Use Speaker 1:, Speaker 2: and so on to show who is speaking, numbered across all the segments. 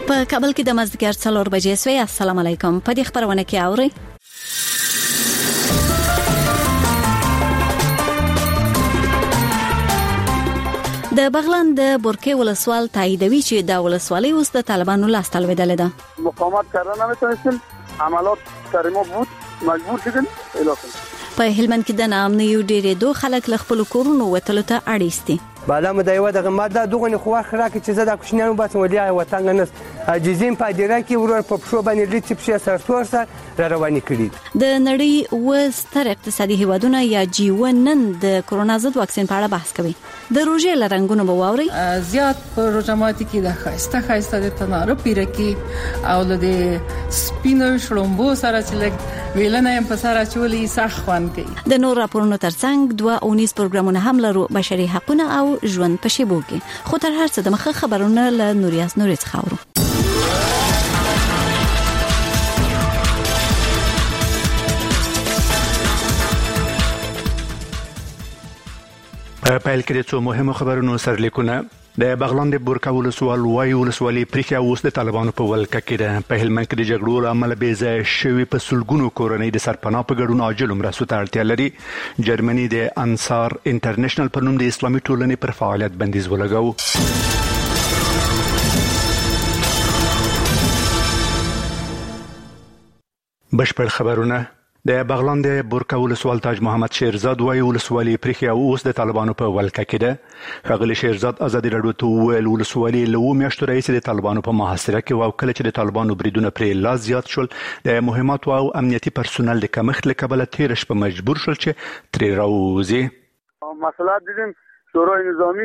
Speaker 1: په کابل کې د مازدیګر 4 بجې سوی. السلام علیکم. په دې خبرونه کې اورئ د بغلان د بورکې ولسوال تاییدوي چې د ولسوالۍ اوس د طالبانو لاس ته لویدلې ده.
Speaker 2: مقاومت کردن نمیتونستن، عملات سر ما بود، مجبور شدن اعلان کردن.
Speaker 1: په هلمند کې د ناامنیو ډېرې دوه خلک له خپل کورونو وتلو ته اړ دي.
Speaker 3: بالا مدایو دغه ماده دغه خو خره کې چې زه د کوشنیانو باسم ولیا وطن نه عجزین پادیره کې ورور په پښو باندې لټ په سرتور سره رواني کړي.
Speaker 1: د نړۍ وستر اقتصادي هیوادونه یا G1 نن د کرونا ضد واکسین په اړه بحث کوي. د روژې لرنګونو به واوري
Speaker 4: زیات په روژاماتي کې د خاصه د تناره پیره کې او د سپینو شړومبو سره چې لګ ویلنه هم په سره چولې صح خوان کوي.
Speaker 1: د نور راپورونو ترڅنګ 2 پروګرامونه هم لرو، بشري حقوقونه او ژوند په شیبو کې. خو تر هر څه د مخه خبرونه له نوریاس نوري څخه اورو.
Speaker 5: په پیل کې د څو مهمو خبرونو سرلیکونه. د بغلان د بورکا ولسوالۍ پریخي اوس د طالبانو په ولکه کې ده. په هلمند کې د جګړو له امله بې ځایه شوي په سلګونو کورنۍ د سرپناه په ګډون عاجل مرستو ته اړتیا لري. جرمني د انصار انټرنیشنل په نوم د اسلامي ټولنې پر فعالیت بندیز ولګاوه. بشپړ خبرونه. د بغلان د بورکا ولسوال تاج محمد شیرزاد وایي ولسوالۍ پریخي اوس د طالبانو په ولکه کې ده. ښاغلي شیرزاد ازادي راډیو ته وویل ولسوالۍ له 2 میاشتو راهیسې د طالبانو په محاصره کې او کله چې د طالبانو بریدونه پرې لا زیات شول د مهماتو او امنیتي پرسونل د کمښت له کبله تېره شپه مجبور شول چې ترې راووځي.
Speaker 2: مسئله دیدیم شورای نظامی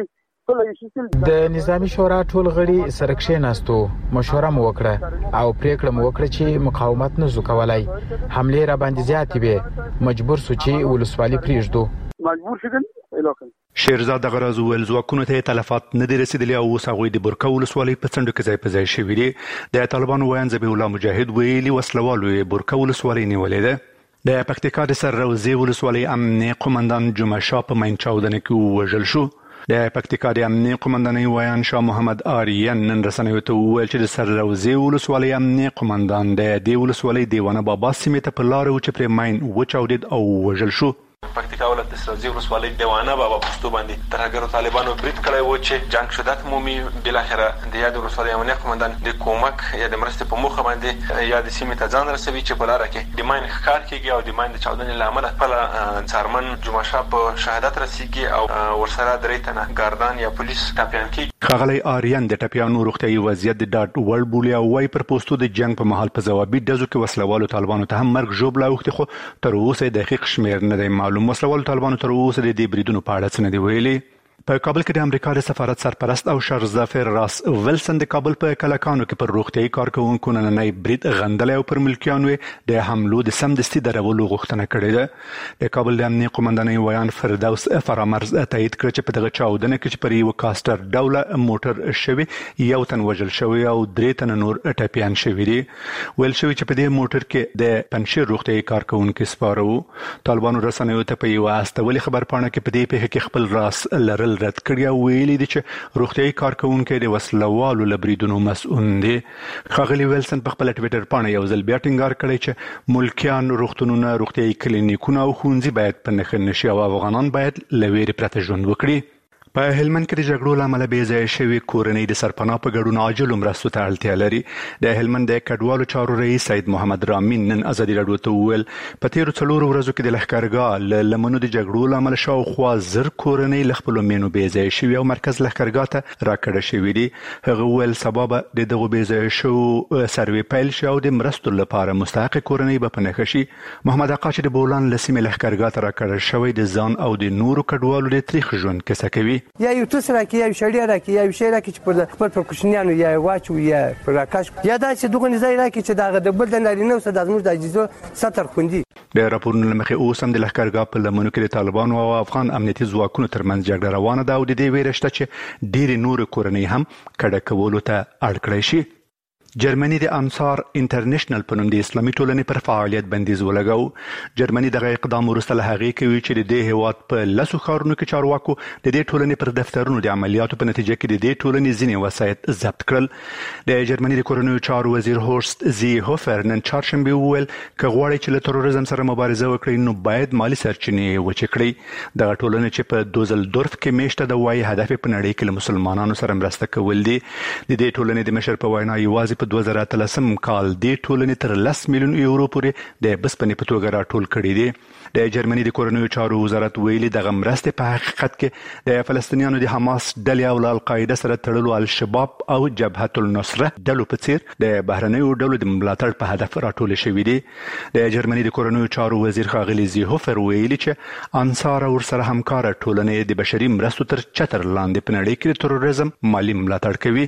Speaker 6: د نظامی شورا ټول غړي سره کښېناستو، مشوره مو وکړه او پریکړه مو وکړه چې مقاومت نه زو کولای. حمله را باندې زیاتې وي، مجبور سو چې ولسوالۍ پریږدو.
Speaker 2: مجبور شدن اعلان.
Speaker 5: شیرزاد دغه راز ویل ځواکونو ته تلفات نه دي رسیدلي او اوس هغوی د بورکا ولسوالۍ په څنډو کې ځای په ځای شوي دي. د طالبانو ویاند ذبیح الله مجاهد ویلي وسلوالو یې بورکا ولسوالۍ نیولې ده. د پکتیکا د سرروزې ولسوالۍ امنیه قومندان جمعه شاه په مین چاودنه کې ووژل شو. د پکتیکا د امنیه قومندانۍ ویاند شاه محمد آریان نن رسنیو ته وویل چې د سرروزې ولسوالۍ امنیه قومندان د دې ولسوالۍ دیوانه بابا سیمې ته په لاره و چې پرې مین وچاودېد او ووژل شو.
Speaker 7: پکتیکا ولایت د سرزي ولسوالۍ دیوانه بابا پښتو باندې ترهګرو طالبانو برید کړی و چې جنگ شدت مومي. بالاخره د یاد ولسوالۍ امنیه قومندان د کومک یا د مرستې په موخه باندې یا د سیمې ته ځان رسوي چې په لاره کې د ماین ښکار کېږي او د ماین د چاودنې له امله خپل څارمن جمعه شاه په شهادت رسیږي او ورسره 3 تنه ګاردان یا پولیس ټپیان کېږي.
Speaker 5: ښاغلی آریان د ټپیانو روغتیايي وضعیت د ډاډ وړ بولي او وايي پر پوستو د جنگ په مهال په ځوابي ډزو کې وسلوالو طالبانو ته هم مرګ ژوبله اوښتې، خو تر اوسه دقیق شمیر نه دی معلوم. وسلوالو طالبانو تر اوسه د دې بریدونو په اړه څه نه دي ویلي. په کابل کې د امریکا د سفارت سرپرست او شرزافر راس ویلسن د کابل په کلکانو کې پر روغتیايي کارکوونکو نننی برید غندلی او پر ملکیانو د حملو د سمدستي درولو غوښتنه کړې ده. د کابل د امنیه قومندانۍ ویاند فردوس فرامرز تایید کړ چې په دغه چاودنه کې چې پر یو کاستر ډوله موټر شوی 1 تن وژل شوی او 3 تن نور ټپیان شوي دي. ویل شوی چې په دې موټر کې د پنځشیر روغتیايي کارکوونکي سپاره وو. طالبانو رسنیو ته په یو استولي خبرپاڼه کې په دې پیښه کې خپل راس لرل رد کړی او ویلي دي چې روغتیايي کارکوونکي د وسلوالو له بریدونو مسؤل دي. ښاغلي ویلسن په خپل ټویټر باندې یو ځل بیا ټینګار کړی چې ملکیان، روغتونونه، روغتیايي کلینیکونه او ښوونځي باید په نښه نشي او افغانان باید له ویرې پرته ژوند وکړي. په هلمند کې د جګړو له امله بې ځایه شوي کورنۍ د سرپناه په ګډون عاجلو مرستو ته اړتیا لري. د هلمند د کډوالو چارو رئیس سید محمد رامین نن ازادي راډیو ته وویل په تېرو 4 ورځو کې د لښکرګاه له لمنو د جګړو له امله شاوخوا 1000 کورنۍ له خپلو مېنو بې ځایه شوي او مرکز لښکرګاه ته راکډه شوي دي. هغه وویل سبا به د دغو بې ځایه شوو سروې پیل شي او د مرستو لپاره مستحقې کورنۍ به په نښه شي. محمد اقا چې د بولان له سیمې لښکرګاه ته راکډه شوی د ځان او د نورو کډوالو د تریخ ژوند کیسه کوي.
Speaker 3: یا یو توس راکې یا شړې راکې یا شی راکې چې پر خپل کوشنیانو یا واچو یا پر راکاش یا دا چې دغه نزای راکې چې دا د بل د نارینه او د زموږ د عجزو ستر خوندي.
Speaker 5: د راپورونو له مخې اوس هم د لښکرګاه په لمنو کې د طالبانو او افغان امنیتي ځواکونو ترمنځ جګړه روانه ده او د دې ویره شته چې ډېرې نورې کورنۍ هم کډه کولو ته اړ کړی شي. جرمني د انصار انټرنیشنل په نوم د اسلامي ټولنې پر فعالیت بندیز ولګاو. جرمني دغه اقدام وروسته له هغې کوي چې د دې هیواد په 10 ښارونو کې چارواکو د دې ټولنې پر دفترونو د عملیاتو په نتیجه کې د دې ټولنې ځینې وسایط ضبط کړل. د جرمني د کورنیو چارو وزیر هورست زیهوفر نن چهارشنبه وویل که غواړئ چې له تروریزم سره مبارزه وکړئ نو باید مالي سرچینې وچې کړئ. دغه ټولنه چې په دوزلدورف کې میشته ده وایي هدف یې په نړۍ کې له مسلمانانو سره مرسته کول دي. د دې ټولنې د مشر په وینا یوازې په 2013 کال د ټولنې تر 10 میلیون یورو پورې د بسپنې په توګه راټول کړي دي. د جرمني د کورنیو چارو وزارت ویلي دغه مرستې په حقیقت کې د فلسطینیانو د حماس ډلې او القاعده سره تړلو الشباب او جبهة النصره ډلو په څیر د بهرنیو ډلو د ملاتړ په هدف راټول شوي دي. د جرمني د کورنیو چارو وزیر ښاغلي زیهوفر ویلي چې انصار او ورسره همکاره ټولنې د بشري مرستو تر چتر لاندې په نړۍ کې د تروریزم مالي ملاتړ کوي.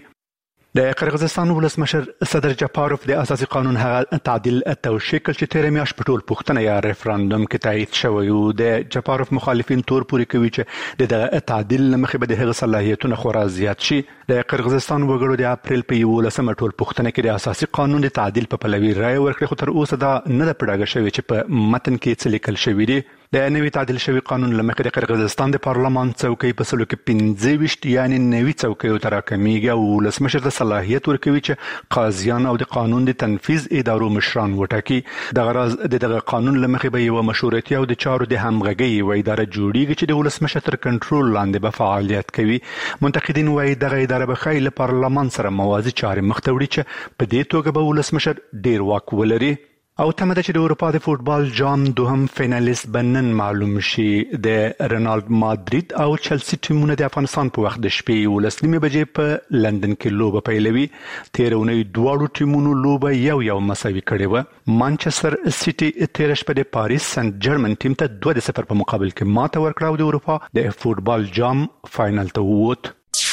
Speaker 5: د قرغیزستان ولسمشر صدر جپاروف د اساسي قانون هغه تعدیل توشیح کړ چې تیر میاشت په ټول پوښتنه یا ریفرندوم کې تایید شوی و. د جپاروف مخالفین تور پورې کوي چې د تعدیل مخې به د هغه صلاحیتونه خورا زیات شي. د قرغیزستان وګړو د اپریل په 11 ټول پوښتنه کې د اساسي قانون د تعدیل په پلوي رائے ورکړه، خو تر اوسه دا نه ده پړاګه شوی چې په متن کې څه لیکل شوی دی. د نوي تعدیل شوی قانون لمخې د قرغیزستان د پارلمان څوکۍ په 25 یعنی نوي څوکۍ ته راکمیږي او ولسمشر ته صلاحیت ورکوي چې قاضیان او د قانون د تنفيذ ادارو مشران وټاکي. دغه راز دغه قانون لمخې به یو مشورتي او د چارو د همغږي و اداره جوړیږي چې د ولسمشر تر کنټرول لاندې به فعالیت کوي. منتقدین وايي دغه اداره به خایله پارلمان سره موازي چارې مخ ته وړي چې په دې توګه به ولسمشر ډیر واک ولري. او تمه ده چې د اروپا د فوټبال جام دوهم فینالیست بنن معلوم شي. د رینالد مادرید او چلسی ټیمونه د افغانستان په وخت د شپې 11 بجې په لندن کې لوبه پیلوي. تیر اونۍ دواړو ټیمونو لوبه یو مساوي کړې و. مانچستر سیټي تیر شپه د پاریس سنت جرمن ټیم ته 2-0 په مقابل کې ماته ورکړه او د اروپا د فوټبال جام فائنل ته ووت.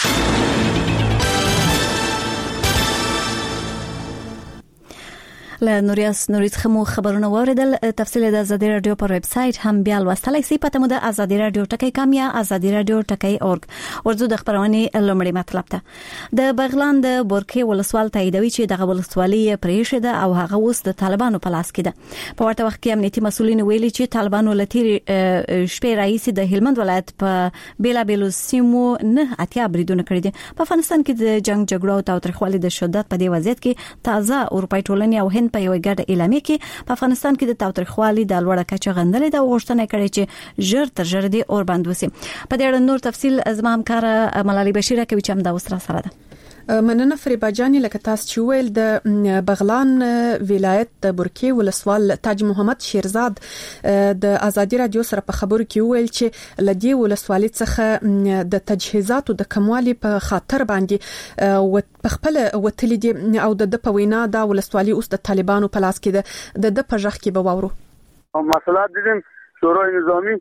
Speaker 1: له نوریاس نوریت خمو خبرونه واردل. تفصیل د ازادي رادیو پر ویب سټ هم بیا لوستلای شئ. پته مو د ازادي رادیو ټکی کام یا ازادي رادیو ټکی اورګ. ورزو د خبرونه لومړی مطلب ته د بغلان د بورکې ولسوال تاییدوي چې دغه ولسوالي پریښه ده او هغه اوس د طالبانو په لاس کې ده. په ورته وخت کې امنیتي مسولین ویلي چې طالبانو لتیر شپې رئیس د هلمند ولایت په بیلا بیلو سیمو نه اتیا بریدونه کړی دي. په افغانستان کې د جنگ جګړو او تاوتریخوالي د شدت په دې وضعیت کې تازه اروپای ټولنې او هند په یو ګډه اعلامیه کې په افغانستان کې د تاوتریخوالي د لوړه کچه غندلې د غوښتنه کړې چې ژر تر ژره دي اور بند وسی. په دې اړه نور تفصیل زما همکار ملالي بشیره کوي چې هم دا وسره سره ده.
Speaker 8: مننه فریبا جانی. لکه تاسو چې ویل د بغلان ولایت د بورکې ولسوال تاج محمد شیرزاد د ازادي رادیو سره په خبرو کې ویل چې لدی ولسوالۍ څخه د تجهیزاتو د کموالي په خاطر باندې په خپل وتلی دي او د په وینا دا ولسوالۍ اوس د طالبانو په لاس کې ده. د په ژغ کې به واورو
Speaker 2: مسئله دیدیم شورای نظامی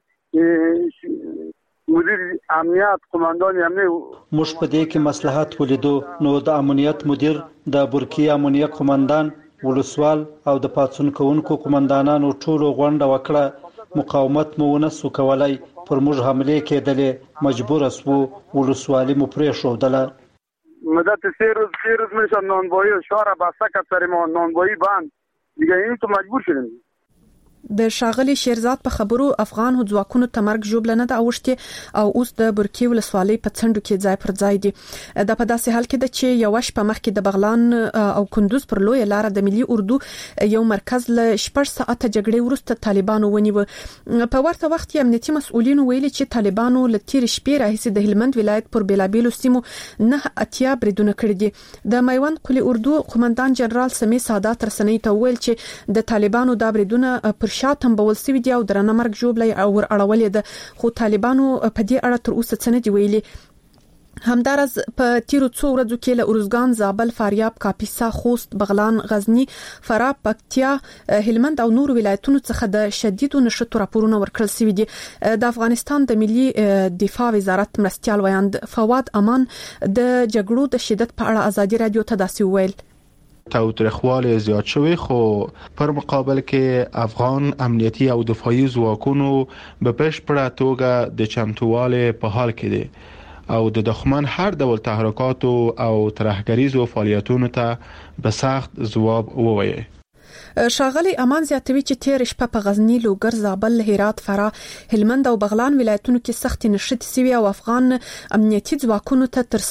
Speaker 2: مدیر امنیت قوماندان امنیت
Speaker 9: مش په دې کې مصلحت ولیدو. نو د امنیت مدیر د بورکې امنیت قوماندان ولسوال او د پاتون کوونکو قوماندانانو ټولو غونډه وکړه. مقاومت مو ونسو کولای، پر موږ حمله کېدلې، مجبور اسو ولسوالي مو پرې شو دله.
Speaker 2: مدت 3 روز میشه نانوایی شهر بسته کړ ما نانوایی بند دیگه این تو مجبور شدیم.
Speaker 8: د شاغلی شیرزاد په خبرو افغان ځواکونو تمرګ جوړ نه د اوشته او اوس د برکی ولسوالۍ په څنډو کې ځای پر ځای دي. د په داسې حال کې د چې یو شپه مخکې د بغلان او کندوز پر لوی لار د ملي اردو یو مرکز له 8 ساعته جګړې وروسته طالبانو ونیو. په ورته وخت کې امنیتي مسؤلین ویلي چې طالبانو له تیر شپې راهیسې د هلمند ولایت پر بیلابیلو سیمو نه اتیا بریدونه کړی دي. د میوند قلی اردو قومندان جنرال سمی سادات رسنۍ ته ویل چې د طالبانو د بریدونه پر شاتم بول سوي دي او درنه مرګ جوړلې او اړولې ده، خو طالبانو په دې اړه تر اوسه څه نه دی ویلي. همدارز په تیرو څو ورځو کې له ارزګان، زابل، فاریاب، کاپیسا، خوست، بغلان، غزنی، فراه، پکتیا، هلمند او نور ولایتونو څخه د شدیدو نشټو راپورونه ورکړل شوي دي. د افغانستان د ملي دفاع وزارت مرستيال ویاند فواد امان د جګړو د شدت په اړه ازادي رادیو ته داسې ویل:
Speaker 10: تاوتریخوالی زیات شوی، خو پر مقابل کې افغان امنیتی او دفاعي ځواکونو په بشپړه توګه د چمتووالي په حال کې دي او د دښمن هر ډول تحرکاتو او ترهګریزو فعالیتونو ته په سخت ځواب ووایي.
Speaker 8: شاغلی امان زیاتوي چې تیر شپه په غزنی، لوګر، زابل، هرات، فراه، هلمند او بغلان ولایتونو کې سخت نشټ سوي او افغان امنیتي ځواکونو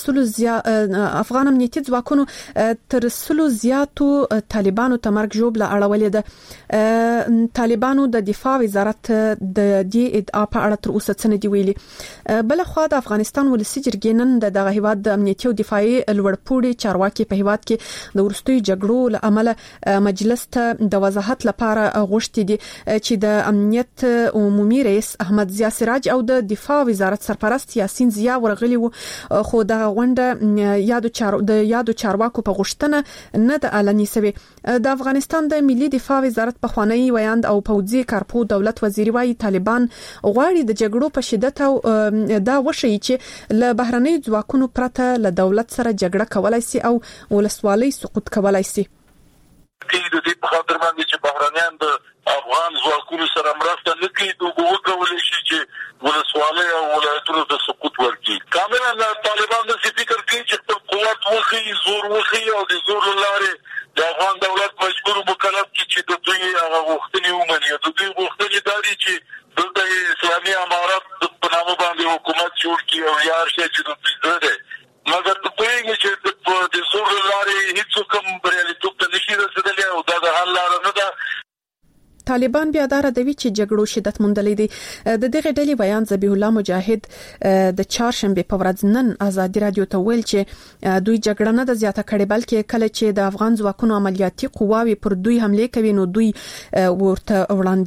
Speaker 8: تر سلو زیاتو طالبانو ته مرګ ژوبله اړولې ده. طالبانو د دفاع وزارت د دې ادعا په اړه تر اوسه څه نه دی ویلي. بل خو د افغانستان ولسی جرګې نن دغه هیواد د امنیتي او دفاعي لوړپوړي چارواکي په هیواد کې د ورستۍ جګړو له امله مجلس ته د وضاحت لپاره غوښتي دي چې د امنیت عمومي رئیس احمد ضیا سراج او د دفاع وزارت سرپرست یاسین ضیا ورغلي وو، خو د غونډه د یادو چارواکو په غوښتنه نه د اعلاني سوي. د افغانستان د ملي دفاع وزارت په خوانی ویاند او پوځي کارپو دولت وزیر وايي طالبان غواړي د جګړو په شدت او دا وشي چې له بهرنۍ ځواکونو پرته له دولت سره جګړه کولای شي او ولسوالۍ سقوط کولای شي.
Speaker 11: کې د دې په خاطر باندې چې بهرانيان د افغان ځواکونو سره مرسته نه کوي، دوی وکولای شي چې ولسوالۍ او ولایتونو ته سقوط ورکړي. کاملا طالبان د فکر کوي چې خپل قوت وخی، زور وخی او د زور لارې د افغان دولت مجبور مکلف چې د دوی هغه غوښتنې ومني. د دوی غوښتنې داري چې دلته اسلامي امارات په نامه باندې حکومت جوړ کړي او یار شي چې د دوی زړه مګر ته پوهیږي چې د زور لارې هیڅ کوم بریالیتوب ته نشي رسیدلی او دا د حل لاره نه ده.
Speaker 8: طالبان بیا دا ردوي چې جګړو شدت موندلې دي. د دغه ډلې بیان ذبیح الله مجاهد د چهارشنبه په ورځ نن آزادي رادیو ته ویل چې دوی جګړه نه د زیاته کړي بلکې کله چې د افغان ځواکونو عملیاتي قواوي پر دوی حمله کوي نو دوی ورته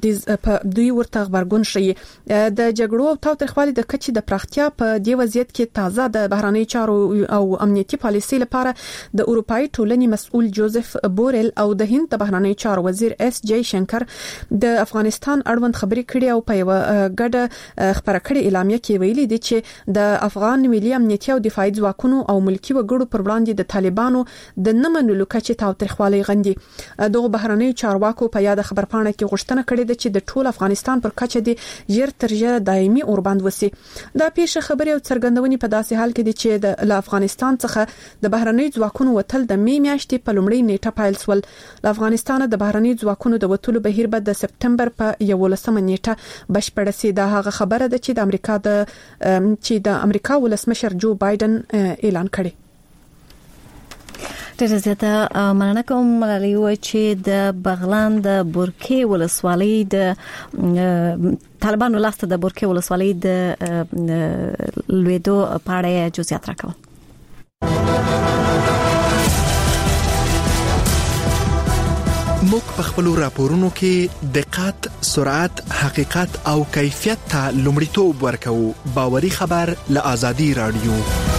Speaker 8: خبرګون شي. د جګړو او تاوتریخوالي د کچې د پراختیا په دی وضعیت کې تازه د بهراني چارو او امنیتي پالیسي لپاره د اروپאי ټولنې مسؤل جوزف بورل او د هند د بهراني چارو وزیر اس جی شنکر د افغانستان اړوند خبري کړي او په یو ګډه خبره کړي اعلامیه کې ویلي دي چې د افغان ملي امنیتي او دفاعي ځواکونو او ملکی وګړو پر وړاندې د طالبانو د نمنلو کچې تاوتریخوالي غندي. دغه بهراني چارواکو په یاد خبرپاڼه کې غوښتنه کړې ده چې د ټول افغانستان پر کچه د ژر تر ژره دایمي اوربند وسی. دا پیښه خبري او څرګندونې په داسې حال کې دي چې د افغانستان څخه د بهراني ځواکونو وتل د می میاشتې په لومړۍ نیټه پیل شول. د افغانستان د بهراني ځواکونو د وتلو بهیر د سپتمبر په 11 نیټه بشپړه سي. دا هغه خبره ده چې د امریکا ولسمشر جو بایدن اعلان کړي.
Speaker 1: ډېر زیاته مننه کوم ملالۍ و چې د بغلان د بورکې ولسوالۍ د طالبانو لاسته د بورکې ولسوالۍ د لویدو پاړې جزئیات راکول.
Speaker 12: موږ په خپل راپورونو کې دقت، سرعت، حقیقت او کیفیت ته لومړیتوب ورکوو. باوري خبر له آزادي رادیو.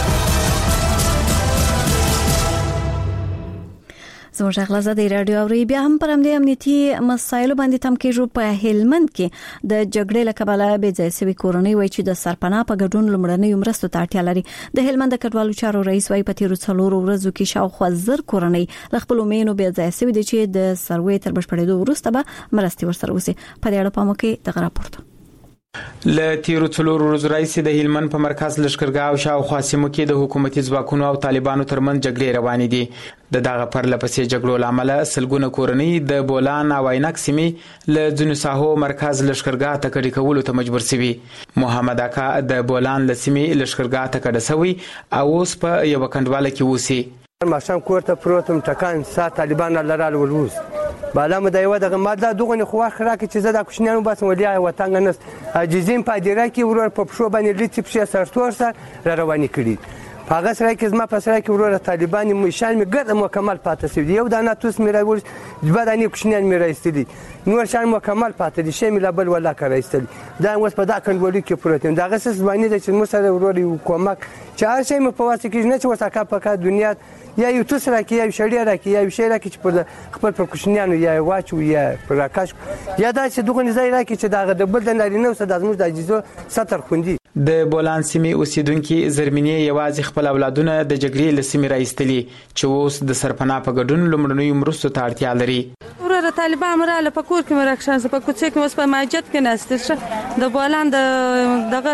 Speaker 1: زموږ غلزه د رادیو اوري بیا هم پر امنیتي مسایلو باندې تم کېږي. په هلمند کې د جګړې لکباله به ځای سوي کورنۍ وای چې د سرپناه په ګډون لمړنۍ مرستو ته اړتیا لري. د هلمند کډوالو چارو رئیس وای په تیرو څلورو ورځو کې شاوخوا زر کورنۍ ل خپل مینو به ځای سوي دي چې د سروې تر بشپړېدو وروسته به مرستي ورسره وسی. په دې اړه پام وکړئ دغه راپورته.
Speaker 6: ل تیرو څلور ورځې راځي د هلمند په مرکز لشکرګاه او شاوخوا سیمو کې د حکومتي ځواکونو او طالبانو ترمنځ جګړې روانې دي. دغه پرلپسې جګړو لامل سلګونه کورنۍ د بولان او عینک سیمې له ځینو ساحو مرکز لشکرګاه ته کډې کولو ته مجبور شوي. محمد اکا د بولان له سیمې لشکرګاه ته کډه شوی او اوس په یو کندواله کې اوسي.
Speaker 3: ماشام کوړه پروتم ټکان سات طالبان لرال ولوس بالا مدایو دغه ماده دغه خو اخره کې چې زدا کوشنیانو بس ولیا وطن نس عجزین پادیره کې ورور په شو باندې لټ په سرتور سره رواني کړي. هغه سره کې زما په سره کې ورور طالبان مشان می ګرد مکمل پاتې سي. یو دانه توس می راول جبدانی کوشنیان می راستلی نور شان مکمل پاتې دي شی می لبل ولا کړایستل. دا اوس په دا کندولي کې پروتین دغه سس باندې چې مو سره ورور یو کومک چې هر شی مو په واسطه کې نه چې وساکه په دنیا یا یو توس راکې یا شړیا راکې یا شی راکې چې په خپل پر کوشنیانو یا واچو یا پر راکاش یا دا چې دغه نزای راکې چې دغه د بل د نارینه او د زموږ د اجازه ستر خوندي.
Speaker 6: د بولان سیمې اوسیدونکو زرمینی یوازې خپل اولادونه د جګړې لسمې راایستلي چې اوس د سرپناه په ګډون لومړنیو مرستو ته اړتیا لري.
Speaker 13: ورور طالبان مراله په کور کې مرکشان په کوڅه کې اوس په مسجد کې نهسته د بولان دغه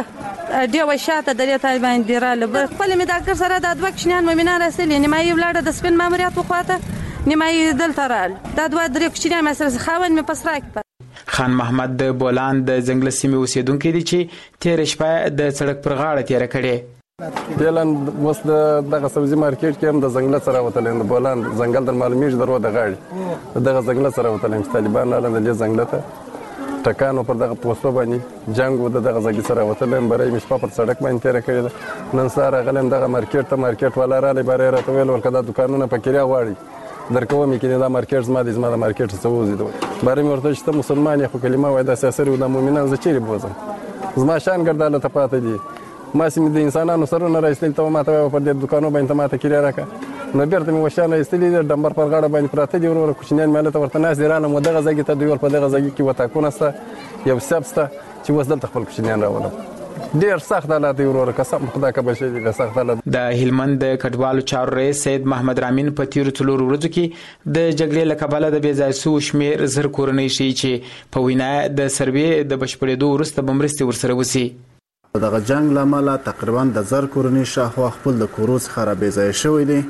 Speaker 13: دی وشاته د طالبان دیراله خپل می د اکثر سره د دوه کشنان مؤمنان رسېلي نیمایي ولاړه د سپین ماموریت په خواته نیمایي دلته رال دا دوه درې کشنان مسره خاون می پسرا کې
Speaker 6: خان محمد د بولان د ځنګل سیمې اوسیدونکو دي چې تیر شپه د سړک پر غاړه تیر کړي
Speaker 14: بلان وس دغه سبزی مارکیټ کې هم د ځنګل سره وتلین د بولان ځنګل در معلومیږي درو د غاړي دغه ځنګل سره وتلین طالبان لاله د ځنګل ته ټکانو پر دغه پوسټو باندې جنگ و دغه ځګي سره وتلین برای مش په سړک باندې تیر کړي نن سره غلم دغه مارکیټ ولا را لبره راته ویل ورکدا دکانونه پکې راوړي درکوم کې دا مارکیټ زما د مارکیټ څه وځي دوی بارې مرته چې مسلمان خو کلمه وای د سیاسي او د مؤمنان ز چیرې بوزم زما شان ګرځاله ته پاتې دي ما سیم د انسانانو سره نه راځي ته ما ته په دې دکانو باندې ما ته کړی راکا نو بیرته مې وشانه استلی د ډمبر پر غاړه باندې پراته دي ورور کوچنیان ماله ته ورته ناس دیرانه مدغه ځګی ته دوی په دغه ځګی کې وتا کونسته یو سبسته چې وسدل خپل کوچنیان راولم ډیر سخت حالات دی ورور قسم خدا کبه شي د سخت حالات
Speaker 6: د هلمند د کډوالو چارو رئیس سید محمد رامین په تیر څلور ورځو کې د جګړې لکباله د بیځایسو شمیر زر کورنۍ شي چې په وینا د سروې د بشپړېدو وروسته بمرستي ورسره وسی
Speaker 15: دغه جنگ لامل تقریبا د زر کورنۍ شاهو خپل د کوروز خرابې ځای شوې دي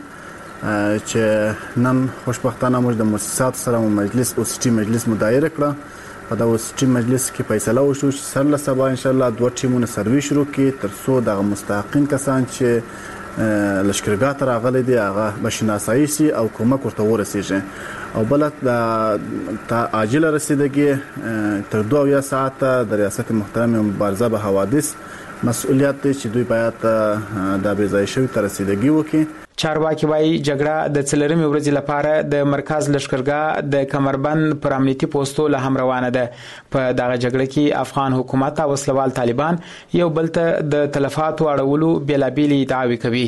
Speaker 15: چې نن خوشبختانه موږ د مؤسسات سره مجلس او سټي مجلس مدايره کړه په دا سټي مجلس کې فیصله وشو چې سر له سبا ان شاء الله دوه ټیمونه سروي شروع کړي تر څو د مستحقین کسان چې لشکرګاه ته راغلي دي هغه بشناسایی سي او کومک ورته ورسیږي او بل د عاجل رسیدګي تر 2 ساعت د ریاست محترم مبارزه به حوادث مسؤلیت دی چې دوی باید د بیځای شوی تر رسیدګي وکړي
Speaker 6: چارواکي وايي جګړه د څلورمې ورځې لپاره د مرکز لشکرګاه د کمربند پر امنیتي پوسټو له هم روانه ده په دغه جګړه کې افغان حکومت او وسلوال طالبان یو بل ته د تلفاتو اړولو بیلابېلې ادعاوې کوي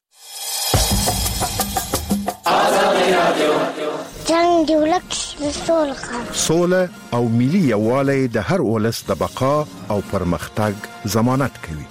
Speaker 16: جنگ دی ولک سوله او ملي یووالی د هر ولس د بقا او پرمختګ ضمانت کوي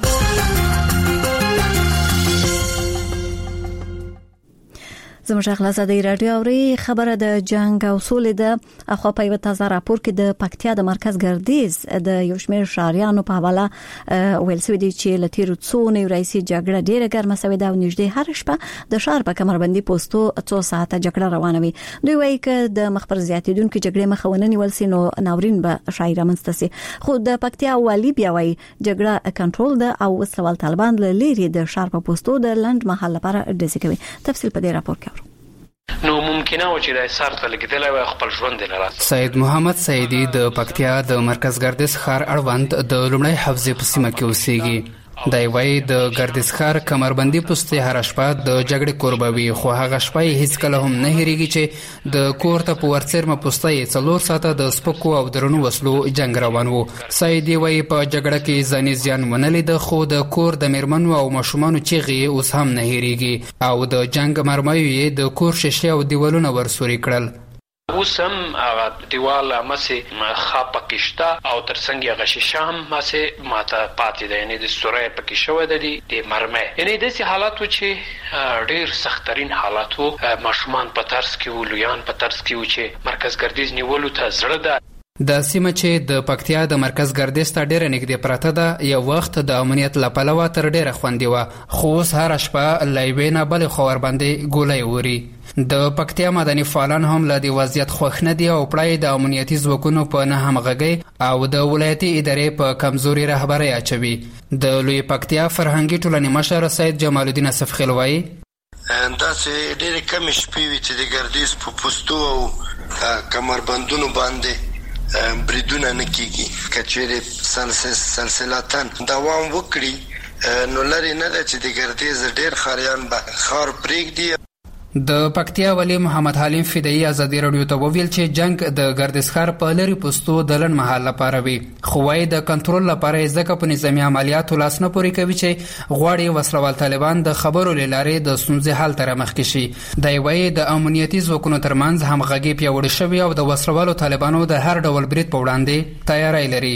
Speaker 1: زموږ خلاصه رادیو اوري خبره د جنگ او سولې د اخو په یو تازه راپور کې د پکتیا د مرکز ګردیز د یو شمېر شهریانو په حواله ویل شوی دی چې لتیرو څونه رئیسي جګړه ډیره ګرمه شوې ده او نږدې هر شپه د شهر په کمربندي پوسټو 2 ساعته جګړه روانه وي دوی وایي چې د مخبر زیاتیدونکو جګړې مخاونني ولسي نو ناورین به شاعر منستسي خو د پکتیا والی بیا وایي جګړه کنټرول ده او وسلوال طالبان لری د شهر په پوسټو د لند محل لپاره ډزې کوي تفصیل په دې راپور کې
Speaker 17: نو ممکنه و چې د سر ته لګیدل او خپل ژوند لرات
Speaker 18: سید محمد سیدی د پکتیا د مرکز ګردیز ښار اړوند د لومړی حوزې په سیمه کې اوسېږي د وای د ګردیز ښار کمربندي پوسټي هر شپه د جګړې قربوي خو هغه شپه هیڅ کله هم نه هېریږي چې د کور ته په ورڅرمه پوسټي 4 ساعته د سپکو او درنو وسلو جنگ روان وو سیدی وای په جګړه کې ځاني زیان ونلید خو د کور د میرمنو او ماشومانو چیغې اوس هم نه هېریږي او د جنگ مرمۍ د کور شیشه او دیوالونه ورسوري کړل
Speaker 17: اوسم هغه دیوال مسه خاپه کشته او ترڅنګ هغه شیشه هم مسه ماته پاتې ده یعنی د سورې پکې شوې ده د مرمۍ یعنی د سي حالاتو چې ډېر سخترین حالاتو ماشومان په ترس کې ولویان په ترس کې چې مرکز ګردیز نیولو ته زړه ده
Speaker 18: د سیمه چې د پکتیا د مرکز ګردیز ته ډېر نږدې پراته ده یو وخت د امنیت لپاره تر ډېر خوندي و خو هر شپه لایوینه بل خبر باندې ګولای وری د پکتیا مدني فعالان هم له دې وضعیت خوښ نه دي او پړای د امنیتي ځواکونو په نه همغږي او د ولایتي ادارې په کمزوري رهبري اچوي د لوی پکتیا فرهنګي ټولنې مشر سید جمال الدین اسفخیل وایي
Speaker 19: دا چې ډېر کم شپې وي چې د ګردیز په پوسټو او کمربندونو باندې بریدونه نه کیږي کچېره سلسلاتن دوام وکړي نو لري نه ده چې د ګردیز ډېر خاریان به خار پرېږدي
Speaker 18: د پکتیا ولی محمد حلیم فدایی ازادي رادیو ته وویل چې جنگ د ګردیز ښار په لری پوسټو د لن محل لپاره وي خو وايي د کنټرول لپاره ځکه په نظامی عملیاتو لاس نه پوري کوي چې غواړي وسلوال طالبان د خبرو لارې د ستونزې حل تر مخ کې شي د وایي د امنیتي ځواکونو ترمنځ همغږي پیاوړې شوې او د وسلوالو طالبانو د هر ډول برید په وړاندې تیاری لري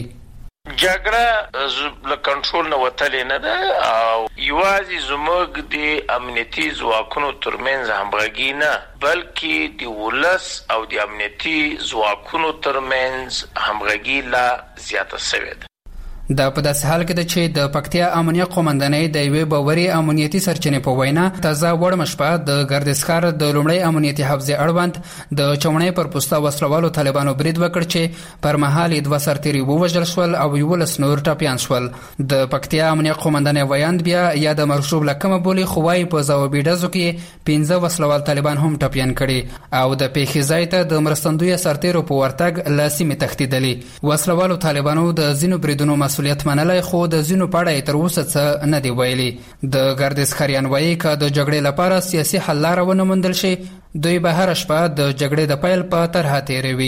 Speaker 17: جګړه له کنټرول نه وتلې نه ده او یوازې زموږ د امنیتي ځواکونو ترمنځ همغږي نه بلکې د ولس او د امنیتي ځواکونو ترمنځ همغږي لا زیاته شوې ده
Speaker 18: دا په داسې حال کې چې د پکتیا امنیه قومندانۍ د یوې باوري امنیتي سرچینې په وینا تازه وړمه شپه د ګردسخار د لومړی امنیتي حوزې اړوند د چوڼۍ پر پوسته وسلوالو طالبانو برید وکړ چې پر مهال دوه سرتیري ووژل شول او 11 نور ټپیان شول. د پکتیا امنیه قومندانۍ ویاند بیا یا د مرشوب لکمه بولی خوای په ځوابي ډزو کې 15 وسلوال طالبان هم ټپیان کړي او د پیښې ځای ته د مرستندوی سرتیرو په ورتګ لاسي تختیدلي. وسلوالو طالبانو د زینو بریدونو مسؤلیت منلای خو د زینو پړای تر اوسه څه نه دی ویلي. د ګردسخریان وایي چې د جګړې لپاره سیاسي حل لار ونه موندل شي دوی به هر شپه د جګړې د پیل په طرحه تیروي.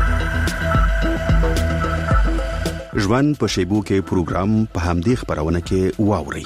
Speaker 20: ژوند په شیبو کې پروګرام په همدې خبرونه کې واوري.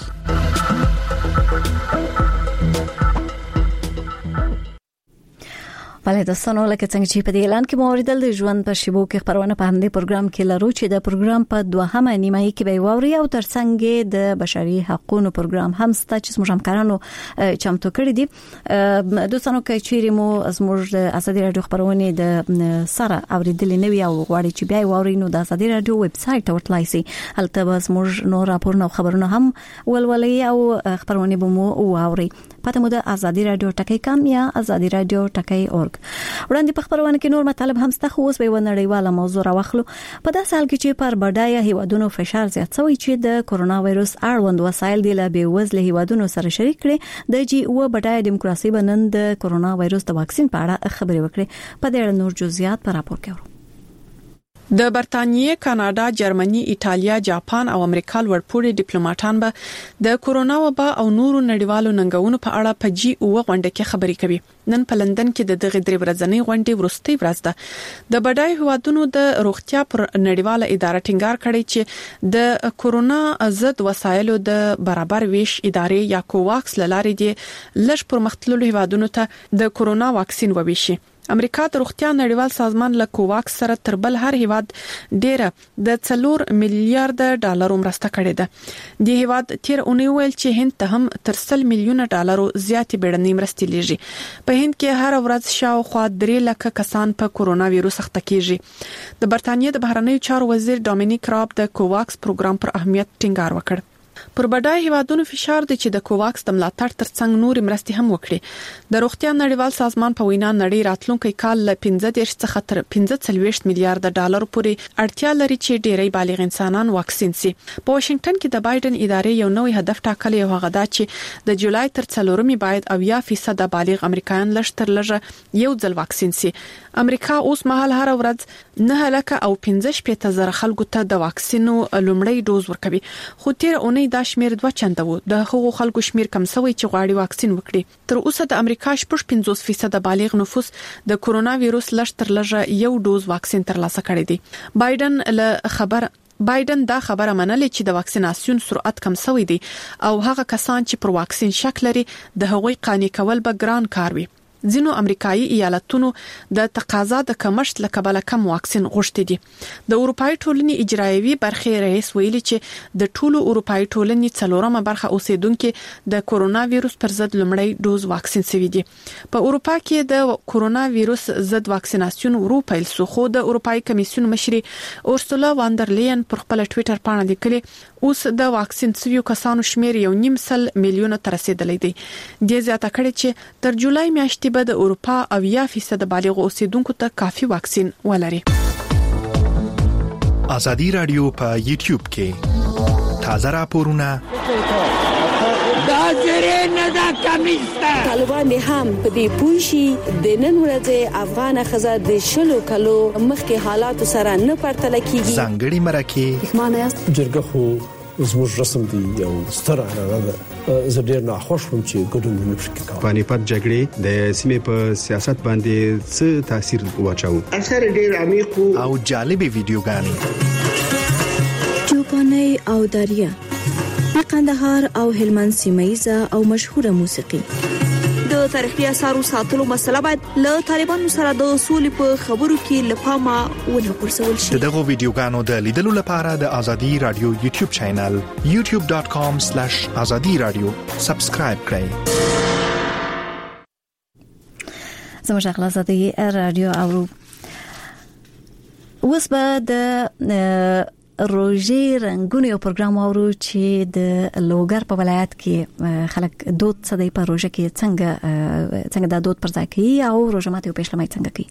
Speaker 1: بله دوستانو لکه څنګه چې په دې اعلان کې موریدل د ژوند په شیبو کې خبرونه په همدې پروګرام کې لرو چې د پروګرام په دوهمه نیمایي کې به واوري او ترڅنګ د بشري حقوقو پروګرام هم ست چې موږ همکارانو چمتو کړی دي. دوستانو کې چیرې مو زموږ د ازادي رادیو خبرونه د سره اوریدلې نوي او غواړي چې بیا واوري نو د ازادي رادیو ویب سټ ورتلای شي. هلته به زموږ نور راپورونه او خبرونه هم ولولي او خبرونه به مو واوري. پته مو د ازادي رادیو ټکی کام یا ازادي رادیو ټکی اورګ. وړاندې په خبرونه کې نور مطالب هم ستخ اوس به ونړیواله موضوع راوخلو. په داسې حال کې چې پر بډایه هیوادونو فشار زیات شوی چې د کورونا وایروس اړوند وسایل د لابه وزله هیوادونو سره شریک کړي د جی او بډایه دیموکراسي بنن د کورونا وایروس د واکسین په اړه خبرې وکړي. په دې اړه نور جزئیات په راپور کې ورو.
Speaker 8: د برتانیې، کاناډا، جرمني، ایتالیا، جاپان او امریکا ورپوري ډیپلوماټان به د کورونا وبا او نورو نړیوالو ننګونو په اړه په جی او غونډه کې خبرې کوي. نن په لندن کې د دغه درې ورځنۍ غونډې وروستۍ ورځ ده. د بډای هوادونو د روغتیا پر نړیواله اداره ټینګار کړی چې د کورونا ضد وسایلو د برابر ویش ادارې یا کوواکس لارې دي لږ پرمختللو هوادونو ته د کورونا واکسین وویشي. امریکا د روغتیا نړیوال سازمان له کوواکس سره تر بل هر هیواد ډیره د 4 میلیارډ ډالرو مرسته کړې ده. د هیواد تیر اونۍ ویل چې هند ته هم تر 100 میلیونه ډالرو زیاتې بیړنۍ مرستې لیږي. په هند کې هر ورځ شاوخوا 3 لک کسان په کورونا وایروس اخته کیږي. د برتانیې د بهرنیو چارو وزیر ډومینیک راب د کوواکس پروګرام پر اهمیت ټینګار وکړ. پر بډای هیوادونو فشار دی چې د کوواکس د ملاتړ ترڅنګ نور مرستې هم وکړي. د روغتیا نړیوال سازمان په وینا نړۍ راتلونکي کال له 15 څخه تر 45 میلیارډ ډالر پورې اړتیا لري چې ډېری بالغ انسانان واکسین شي. په واشنگټن کې د بایدن ادارې یو نوې هدف ټاکلی او هغه دا چې د جولای تر 4 باید 80% بالغ امریکایان لږ تر لږه یو ځل واکسین شي. امریکا اوس مهال هر ورځ 9 لک او 15,000 خلکو ته د واکسینو لومړی ډوز ورکوي. خو تیر اونۍ دا شمیر 2 چنده وو. د هغو خلکو شمیر کم شوی چې غواړي واکسین وکړي. تر اوسه د امریکا 50% بالغ نفوس د کورونا وایروس لږ تر لږه یو ډوز واکسین ترلاسه کړی دی. بایدن دا خبره منلې چې د واکسیناسیون سرعت کم شوی دی او هغه کسان چې پر واکسین شک لري د هغوی قانع کول به ګران کار وي. ځینو امریکایي ایالتونو د تقاضا د کمښت لکبله کم واکسین غوښتي دي. د اروپאי ټولنې اجرایوي برخې رئیس ویلي چې د ټولو اروپאי ټولنې 4مه برخه اوسیدونکو د کورونا وایروس پر ضد لومړی ډوز واکسین شوی دي. په اروپا کې د کورونا وایروس ضد واکسیناسیون وروپیل سو خو د اروپאי کمیسیون مشري اورسولا واندرلین پر خپل ټوئیټر باندې لیکلي اوس د واکسین شویو کسانو شمیر 1.5 میلیونه تر رسیدلی دی. د زیاته کړي چې تر جولای میاشتې به د اروپا 80% بالغ اوسیدونکو ته کافي واکسین ولري.
Speaker 12: ازادي رادیو په یوټیوب کې تازه راپورونه
Speaker 21: طالبان هم په دې پوښي د نن ورځې افغان خزه د شلو کلو مخکې حالات سره نه پرتل کیږي.
Speaker 12: ځانګړي مرکه
Speaker 21: معنی
Speaker 22: جرګه خو زموږ رسم دی یو ستر هغه زه ډیر نه خوشم چې ګډون نه پکې
Speaker 20: پانیپت جګړې د سیمې په سیاست باندې څه تاثیر واچاو.
Speaker 21: اثر ډیر عمیق
Speaker 12: او جالبې ویډیوګانې
Speaker 21: چوپاني او دریا د قندهار او هلمند سیمایزه او مشهوره موسیقي. د تاریخي اثارو ساتلو مسله باید له طالبانو سره د اصول په خبرو کې لپاره ونه پرسول شي.
Speaker 12: دغه ویډیوګانو د لیدلو لپاره د ازادي رادیو یوټیوب چینل youtube.com/azadiradio سبسکرایب کړئ.
Speaker 1: زموږ خلاص ازادي رادیو او اوس به د روژې رنگونه یو پروګرام اورو چې د لوګر په ولایت کې خلک دود څه دی په روژه کې څنګه د دود پر ځای کوي او روژه ماته او پېشلمۍ څنګه کوي.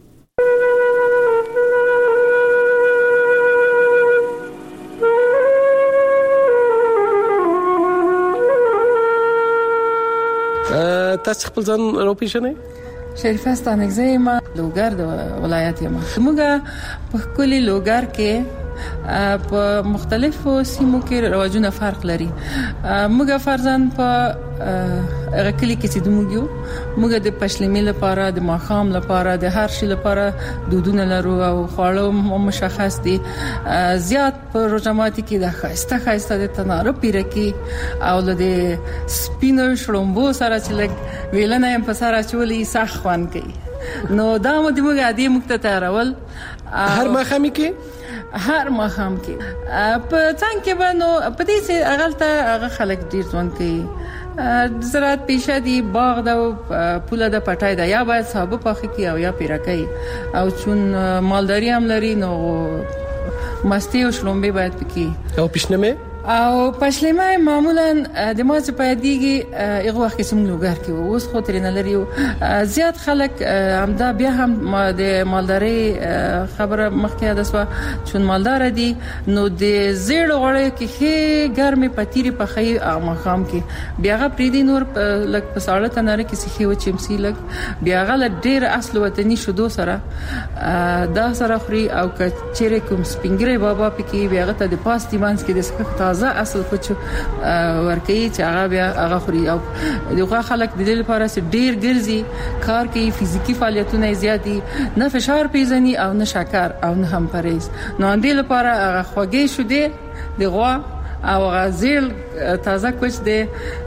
Speaker 4: تاسو خپل ځان راوپېژنئ؟
Speaker 7: شریفه ستانکزی ما لوګر د ولایت یم. موږ په کلی لوګر کې په مختلفو سیمو کې رواجونه فرق لري. موږ فرضاً په هغه کلی کې چې موږ د پښلمې لپاره د ماخام لپاره د هر شي لپاره دودونه لرو او خواړه مشخص دي. زیات په روزماتي کې د خاصه د تناره پیرکی او د سپینو شړومبو سره چې لګ ویلنه هم په سره چولې سخ خوان کوي. نو دا موږ عادي مختتارول
Speaker 4: هر مخامي کې
Speaker 7: هر مخام کې په څنګه کې باندې په دې سي اغلته هغه خلک ډیر ځوان کوي. زراعت پیشه دي باغ دا پوله د پټای دا یا باید صاحب پخې کی او یا پیرکای او چون مالداری هم لري نو مستی او شلومبه باید پکې
Speaker 4: او پښنمه
Speaker 7: او پښلمه معمولا د ماځ په یادګي هغه وخت کې سم لوګر کې اوس خو ترې نه لري. زیات خلک همدا بیا هم د مالداري خبره مخکې ده سو چون مالدار دي نو د زیړ غړې کې هي ګرمه پتیری په خي مخام کې بیا غ پریدي نور لک په ساړه تناره کې سخي و چمسي لک بیا غ ډیر اصل وطني شودو سره دا سره خوري او کچېره کوم سپینګری بابا پکې بیا غ ته د پاس دیوانس کې د سخت تازه اصل کوچ ورکی چې هغه بیا هغه خوري او دغه خلک د دې لپاره چې ډیر ګرځي کار کوي فزیکی فعالیتونه زیات دي نه فشار پیژني او نه شکر او نه هم پرهیز. نو اندې لپاره هغه خوږی شو دي دغه او غزل تازه کوچ دي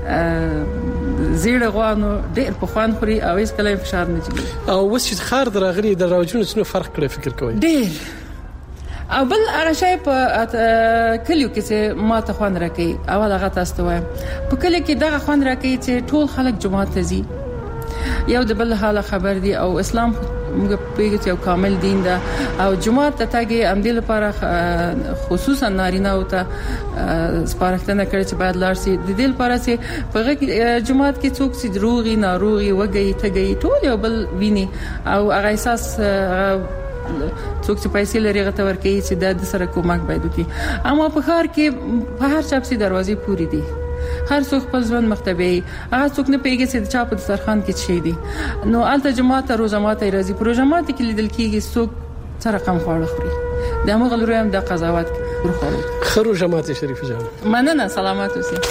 Speaker 7: زیړ غوانو ډیر په خوان خوري او هیڅ کله فشار نه چي.
Speaker 4: او وس چې خار دراغلي د راوجونو څنو فرق کړی فکر کوي
Speaker 7: ډیر او بل هغه شی په کلیو کې چې ما ته خوان راکې اول هغه تاسو ته وایم په کلی کې دغه خوان راکې چې ټول خلک جماعت ته ځي یو د بل حاله خبر دي او اسلام موږ پیګ یو کامل دین ده او جماعت ته تاګي امدل لپاره خصوصا نارینه او ته سپارښتنه کړې چې باید لار سي د دې لپاره چې په جماعت کې څوک سي دروغي ناروغي وګي تګي ټول یو بل ویني او هغه احساس څوک چې پیسې لري غته ورکې چې د سره کومک باید وکړي. اما په خار کې په هر چاپ سي دروازې پوری دي هر څوک په ځوان مختبي هغه څوک نه پیږي چې د چا په دسترخوان کې شي دي. نو الته جماعت روزمات راځي پروژمات کې لیدل کېږي څوک سره کم خواړه خوري د موږ لوري هم د قضاوت ورخوړي
Speaker 4: خرو جماعت شریف جان
Speaker 7: مننه سلامات اوسئ.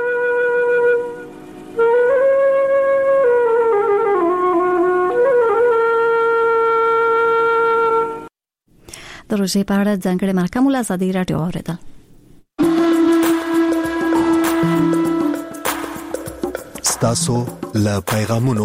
Speaker 1: د روژې په اړه ځانګړي مرکه مولا ازادي راډیو اوریدل.
Speaker 12: ستاسو له پیغامونو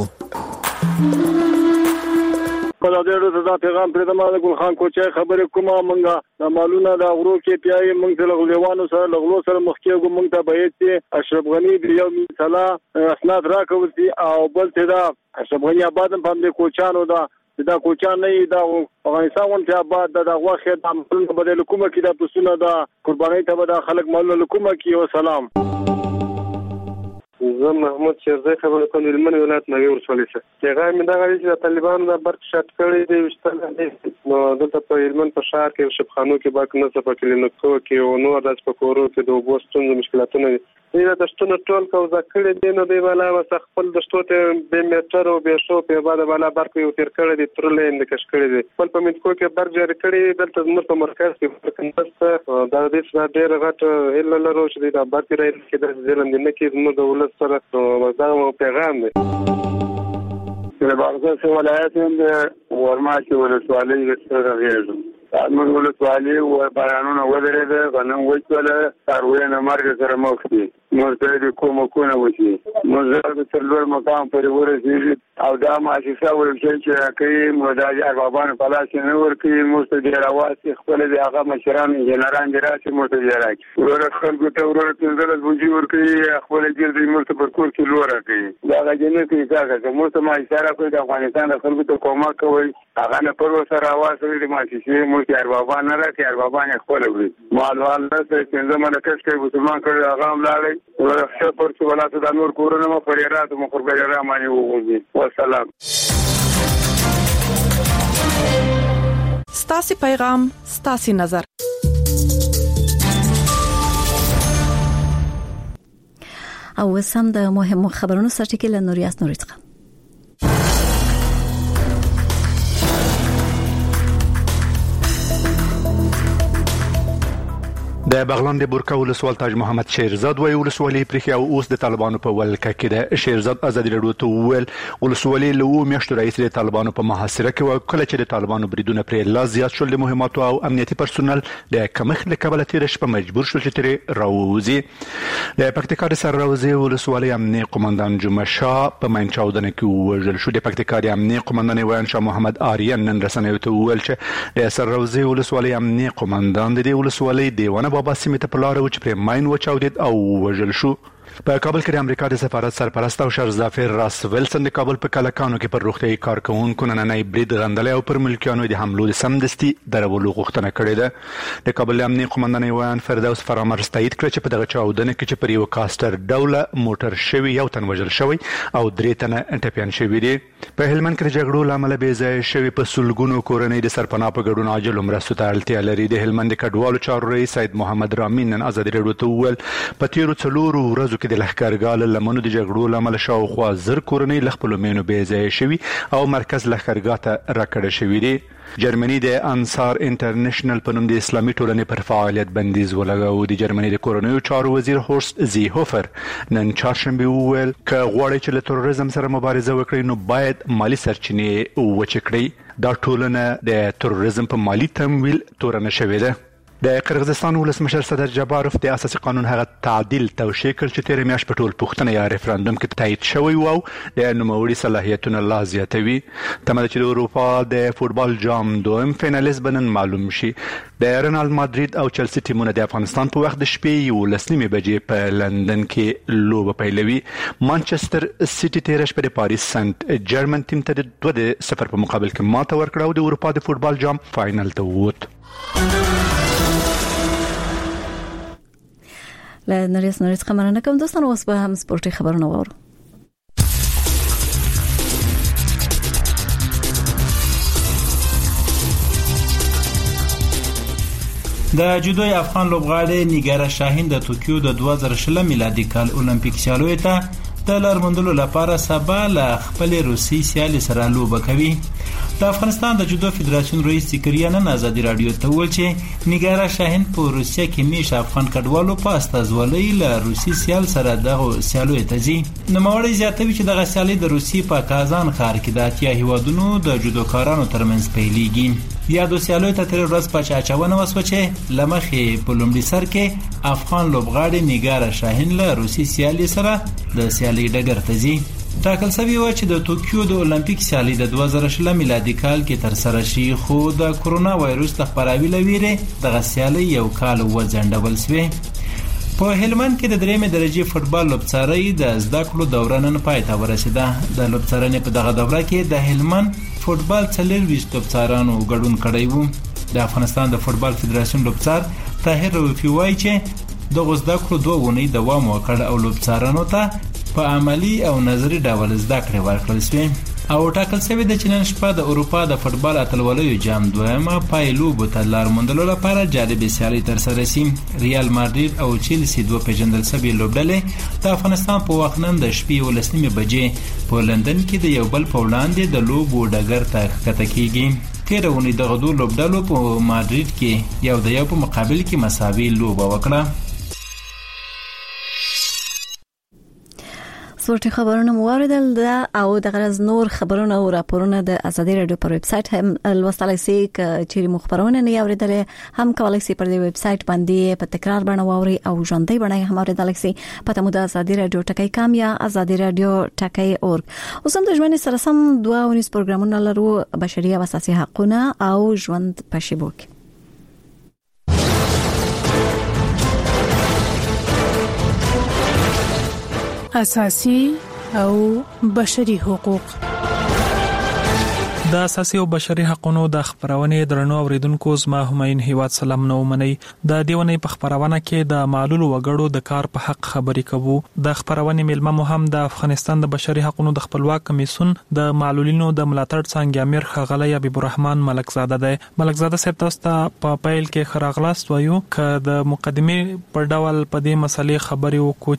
Speaker 2: په دې دا پیغام پر د مال ګل خان کوچي خبرې کومه مونږه د مالونه د غرو کې پیای مونږ له غلیوانو سره لغلو سره مخکې مونږ ته به چې اشرف غنی د یو مثلا اسناد راکوي او بل ته دا اشرف غنی آباد په دې کوچانو دا کوچان نه دا افغانستان ولته آباد دا غوخه د عمل بدل کومه کې د پسونه دا قرباني ته د خلک مالونه کومه کې او سلام.
Speaker 23: زه محمود شیرزی خبرې کوم د هلمند ولایت نوی ولسوالۍ څخه. پیغام مې دغه دی چې د طالبانو د برق شاټ کړی دی وشتل نو دلته په هلمند په ښار کې شپخانو کې باک نه په کلینیکو کې او نور داس په کورو کې د اوبو ستونزې مشکلاتونه دي د شتون ټول کوزه کړی دی نو دی والا وس خپل د شتوته به میټر او به شو په بعد والا برق یو تیر کړی دی ترلې اندکش کړی دی خپل په منځکو کې برق جاری کړی دلته زموږ په مرکز کې کنده دا د دې ډېر غټ الا لرو چې د برق راځي کې د ځلم دي نه کې زموږ د ولس سره دا پیغام دی.
Speaker 2: د بارزه ولایت د ورماچ ولسوالۍ سره غیږ د ولسوالۍ او بیانونه ودرېده غنم وچوله کاروي نه مرګ سره مخ دي مرته کوم کو نه وشي مزه د تلور مقام پر ورسېږي او دا مؤسسه ورته چې کوي مداج اربابان پلاس نه ورکي مستدیر اواز خپل د هغه مشران جنرال دراسي مستدیر ورته خلکو ته ورته تنزل بوجي ورکي خپل جلدي مرته پر کور کې لور کوي دا غجنه کوي دا مرته ما اشاره کوي د افغانستان خلکو ته کومک کوي هغه نه پر سره اواز لري مؤسسه چې اربابان نه راځي اربابان خپل وي مالوال نه چې زمونه کس کې مسلمان کړي هغه هم لاړي ورخصه پر څه ولاته د نور کورونه مو پرېرات مو قربان رحماني وږي والسلام.
Speaker 8: ستاسي پیغام ستاسي نظر.
Speaker 1: او سم د مهمو خبرونو سرټکی له نوریاس نوریڅخه.
Speaker 5: د بغلان د بورکا ولسوال تاج محمد شیرزاد وی ولسوالي پرخي او اوس د طالبانو په ولکه کې د شیرزاد ازادي رادیو ته ویل ولسوالي له میاشتو رئیس د طالبانو په محاصره کې او کله چې د طالبانو بریدونه پر لا زیات شول د مهماتو او امنیتي پرسونل د کمخ له کبله تیر شپه مجبور شول چې تر راوځي. د پکتیکا د سرراوزي ولسوالي امنیه قومندان جمعه شاه په منچاودنه کې وژل شو. د پکتیکا د امنیه قومندان ویان شاه محمد آریان نن رسنیو ته ویل چې د سرراوزي ولسوالي امنیه قومندان د ولسوالي دیوانه بابا سیمه ته پلار او چې پر ماین وچاودید او وژل شو. په کابل کې د امریکا د سفارت سرپرست او شرزافر راس ویلسن د کابل په کلکانو کې پر روغتيایي کارکونکو نننۍ برید غندلې او پر ملکیانو د حملو د سمدستي درولو غوښتنه کړې ده. د کابل امنیه قومندان ویان فردوس فرامرز تایید کړ چې په دغه چاودنه کې چې پر یو کاستر ډوله موټر شوی یو تن وژل شوی او درې تنه ټپيان شوی دي. په هلمند کې د جګړو لامل به ځای شوی په سلګونو کورنۍ د سرپناه په ګډون عاجل مرستو ته اړتیا لري. د هلمند کډوالو چارو رئیس سید محمد رامین نن ازادي رادیو ته ویل په تیرو 4 ورځو کې د لښکرګاه لمنو د جګړو لامل شاوخوا زر کورنۍ له خپل مینو بې ځای شوي او مرکز لښکرګاه ته راکړه شوي دي. جرمني د انصار انټرنیشنل په نوم د اسلامي ټولنې پر فعالیت بندیز ولګاو. د جرمني د کورنیو چارو وزیر هورست زیهوفر نن چهارشنبه وویل که غواړئ چې له تروریزم سره مبارزه وکړئ نو باید مالی سرچینې وچې کړئ. دا ټولنه د تروریزم په مالی تمویل تورنه شوې ده. د قرغیزستان ولسمشر صدر جباروف د اساسي قانون هغه تعدیل توشیح کړ چې تیر میاشت په ټول پوښتنه یا ریفرندوم کې تایید شوی و د نوموړي صلاحیتونه لا زیاتوي. تمه چې د اروپا د فوتبال جام دویم فینالیست بنن معلوم شي. د رینال مادرید او چلسی ټیمونه د افغانستان په وخت د شپې 11 بجې په لندن کې لوبه پیلوي. مانچستر سیټي تیر شپه د پاریس سنت جرمن ټیم ته 2-0 په مقابل کې ماته ورکړه او د اروپا د فوتبال جام فائنل ته ووت.
Speaker 1: له نوریس خبرونه کوم دوستانو اوس به هم سپورتي خبرونه وورو.
Speaker 9: د جودوی افغان لوبغاړی نیګاره شاهین د توکیو د 2020 میلادي کال اولمپیک سیالیو ته د لارموندلو لپاره سبا له خپل روسي سیالي سره لوبه کوي. د افغانستان د جودو فدراسیون رئیس ذکریا نن ازادي رادیو ته ویل چې نیګاره شاهین په روسیه کې میش افغان کډوالو په استازولۍ له روسي سیال سره دغه سیالو ته ځي. نوموړی زیاتوي چې دغه سیالي د روسي په کازان ښار کې د اتیا هیوادونو د جودوکارانو ترمنځ پیلېږي. یادو سیالو ته تر ورځ په چاچونه وسو چې لمخې په لومړي سر کې افغان لوبغاړي نیګاره شاهین له روسي سیالي سره د سیالي ډګر ته ځي. ټاکل شوی و چې د توکیو د اولمپیک سیالي د 2020 میلادي کال کې تر سره شي خو د کرونا وایروس د خپراوي لویره د سیالي یو کال وځنډول شوی. په هلمند کې د درېمې درجه فوتبال لوبڅاري د زده کړو دوره نن پای ته ورسیده. د لوبڅارنې په دغه دوره کې د هلمند فوتبال 40 لوبڅارانو ګډون کړی وو. د افغانستان د فوتبال فدراسیون لوبڅار طاهر رفیع وایي چې د زده کړو 2 ونې دوام وکړ او لوبڅارانو ته په عملی او نظری ډول زده کړې ورکړل شوې او ټاکل شوی د چنن شپه د اروپا د فوتبال اتلولیو جام دویمه پایلوب ته لار موندلو لپاره جالب سیالي تر سره شي. ریال مادرید او چلسی دوه پیژندل شوی لوبډلې د افغانستان په وخت نن د شپې 11 بجې په لندن کې د یو بل په وړاندې د لوبو ډګر ته ښکته کیږي. تیرونی دغه دوه لوبډلو په مادرید کې یو د یو په مقابل کې مساوي لوبه وکړه.
Speaker 1: سپورتي خبرونه موردل ده او د غرض نور خبرونه او راپورونه د ازادي رادیو پر ویب سټ هم لوستلای شئ. چې مخبرونه نه اوریدل هم کولای شئ پر دې ویب سټ باندې په تکرار باندې واوري او ژوندۍ باندې هم اوریدل شئ. پته مو د ازادي رادیو ټکی کام یا ازادي رادیو ټکی اورګ. اوس هم د ژوند سره سم 2 پروګرامونه لرو، بشري او اساسي حقوقونه او ژوند په شیبو کې.
Speaker 10: اساسي او بشري حقوق
Speaker 3: د اساسي او بشري حقوقو د خبرونې درنو اوریدونکو زما هماین هیواد سلام نو منی د دیونې په خبرونه کې د معلولو وګړو د کار په حق خبرې کوو. د خبرونې ملما مهم د افغانستان د بشري حقوقو د خپلواک کمیسیون د معلولینو د ملاتړ څنګه امیر خغلی حبیب الرحمن ملکزاده دی. ملکزاده صاحب تاسو ته په پیل کې خراغلاست وایو ک د مقدمه پر ډول په دې مسلې خبرې وکړو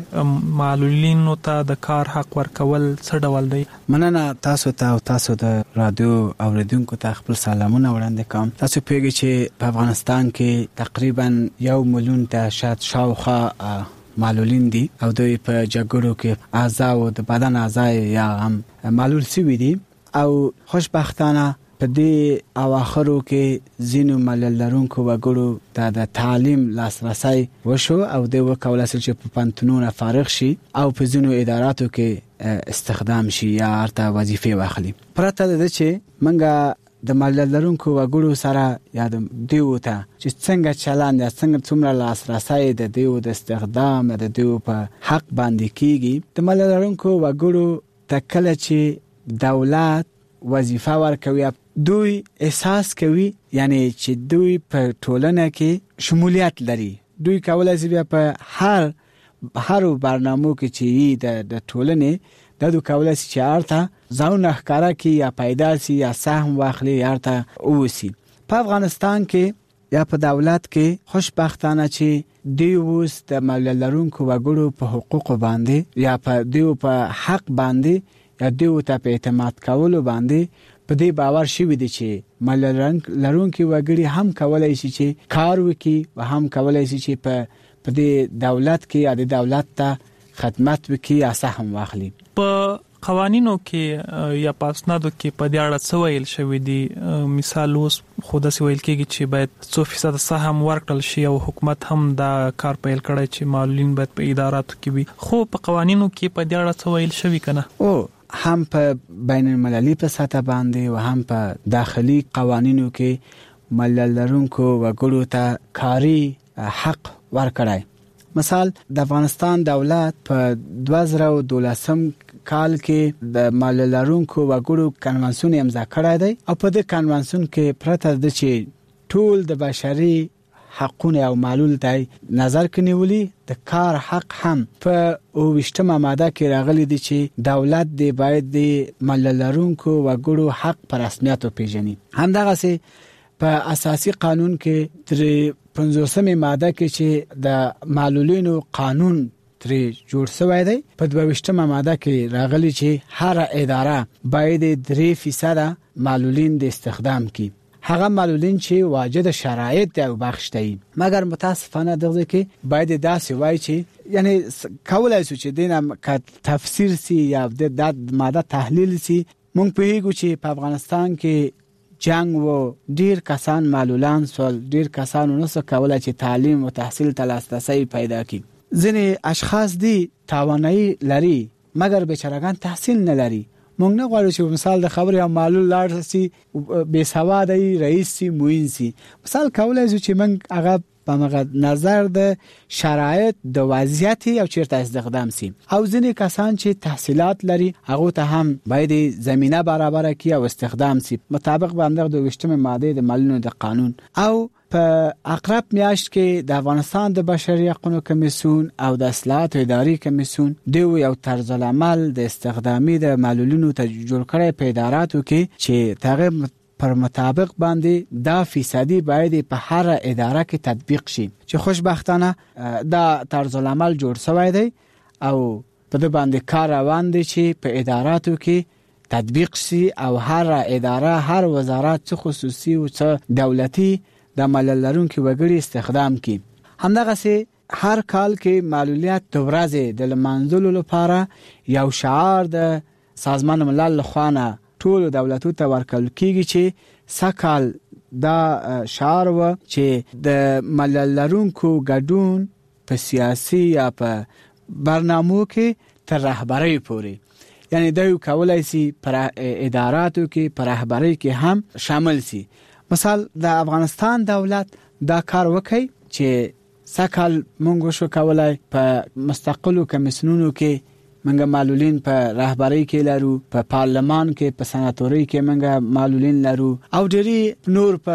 Speaker 3: چې معلولینو ته د کار حق ورکول څه ډول دی.
Speaker 10: مننه تاسو ته او تاسو د رادیو اوریدونکو ته خپل سلامونه وړاندې کوم. تاسو پیږئ چې په افغانستان کې تقریبا 1 ملیون ته شاوخوا معلولین دي او دوی په جګړو کې اعضاء او د بدن اعضاء یا هم معلول شوي دي او خوشبختانه په دې اواخرو کې زینو معلول لرونکو وګړو ته د تعلیم لاسرسي وشو او دوی وکولای شي چې په پانتونونو فارغ شي او په زینو اداراتو کې استخدام شي یا ارته وظیفه واخلي. پرته د چې منګه د معلول لرونکو وګړو سره یاد دیو ته چې څنګه چلند یا څنګه څومره لاسرسي د دیو د استخدام د دیو په حق باندې کیږي. د معلول لرونکو وګړو ته کله چې دولت وظیفه ورکوي دوی احساس کوي یعنی چې دوی په ټولنه کې شمولیت لري. دوی کولای شي په هر برنامه کې چې د ټولنې د دوی کولای شي چې ارته ځاون ښکارا کې یا پیدا شي یا سهم واخلي یا ارته اوسي. په افغانستان کې یا په دولت کې خوشبختانه چې دی اوس د معلول لرونکو وګړو په حقوق باندې یا په دیو په حق باندې یا دیو ته په اعتماد کولو باندې په دې باور شوی دی چې معلول لرونکو وګړي هم کولای شي چې کار وکړي او هم کولای شي چې په دې دولت کې یا د دولت ته خدمت وکړي یا سهم واخلي.
Speaker 3: په قوانینو کې یا پاسنادو کې په دې اړه څه ویل شوی دی؟ مثال اوس خو د سویل کېږي چې باید 100% سهم ورکړل شي او حکومت هم دا کار پیل کړی چې معلولین باید په اداراتو کې وي. خو په قوانینو کې په دې اړه څه ویل شوی کنه؟
Speaker 10: هم په بین المللي په سطح باندې او هم په داخلي قوانینو کې معلول لرونکو وګړو ته کاری حق ورکړای. مثال د افغانستان دولت په 2012 کال کې د معلول لرونکو وګړو کنوانسیون امضا کړی دی او په دې کنوانسیون کې پرته د چې ټول د بشري حقونه او معلول ته نظر کنيولي د کار حق هم په 28مه ماده کې راغلي دی چې دولت دی باید د معلول لرونکو وګړو حق پر رسمیت پیژني. همدغه سي په اساسي قانون کې تر 15مه ماده کې چې د معلولینو قانون ترې جوړ شوی دی په 22مه ماده کې راغلی چې هر اداره باید 3% معلولین د استخدام کړي. هغه معلولین چې واجد شرایط او بخش دي مګر متاسفانه دغه کې باید داسې وای چې یعنی کولای شو چې دینه تفسیر سي یا د ماده تحلیل سي. مونږ په هیڅ چې په افغانستان کې جنگ و ډیر کسان معلولان سول ډیر کسان نو کولای چې تعلیم او تحصیل ته لاسرسي پیدا کړي. ځینې اشخاص دي توانایي لري مګر بیچارهګان تحصیل نه لري. مونږ نه غواړو چې مثال د خبرې او معلول لاړ سي بے سواد ای رئیس سي موین سي. مثال کولای شو چې مونږ هغه په مغه نظر د شرایط د وضعیت او چیرته استخدام سي او ځینې کسان چې تحصیلات لري هغه ته هم باید زمينه برابر کړي او استخدام سي مطابق باندې د 28مه ماده د معلولینو د قانون. او په اقرب میاشت کې د افغانستان د بشري حقوقو کمیسیون او د اصلاحات اداري کمیسیون دوی یو طرز العمل د استخدامي د معلولینو ته جوړ کړی په اداراتو کې چې تغیر پر مطابق باندې دا فیصدي باید په هر اداره کې تطبیق شي چې خوشبختانه دا طرز العمل جوړ شوی دی او په دې باندې کار روان دی چې په اداراتو کې تطبیق شي او هر اداره هر وزارت خصوصي او دولتي د معلول لرونکو وګړي استخدام کړي. همدغه سي هر کال کې معلولیت د ورځې د لمانځلو لپاره یو شعار د سازمان ملل لخوا ټول دولتونو ته ورکول کیږي چې سکهال دا شعار و چې د معلول لرونکو ګډون په سیاسي یا په برنامو کې تر رهبرۍ پورې یعنی دوی کولای شي پر اداراتو کې پر رهبرۍ کې هم شامل شي. مثال د افغانستان دولت دا کار وکړي چې سکهال مونږ شو کولای په مستقلو کمیسیونونو کې منګه معلولین په رهبری کې لرو، په پارلمان کې، په سناتوري کې منګه معلولین لرو، او ډېری نور په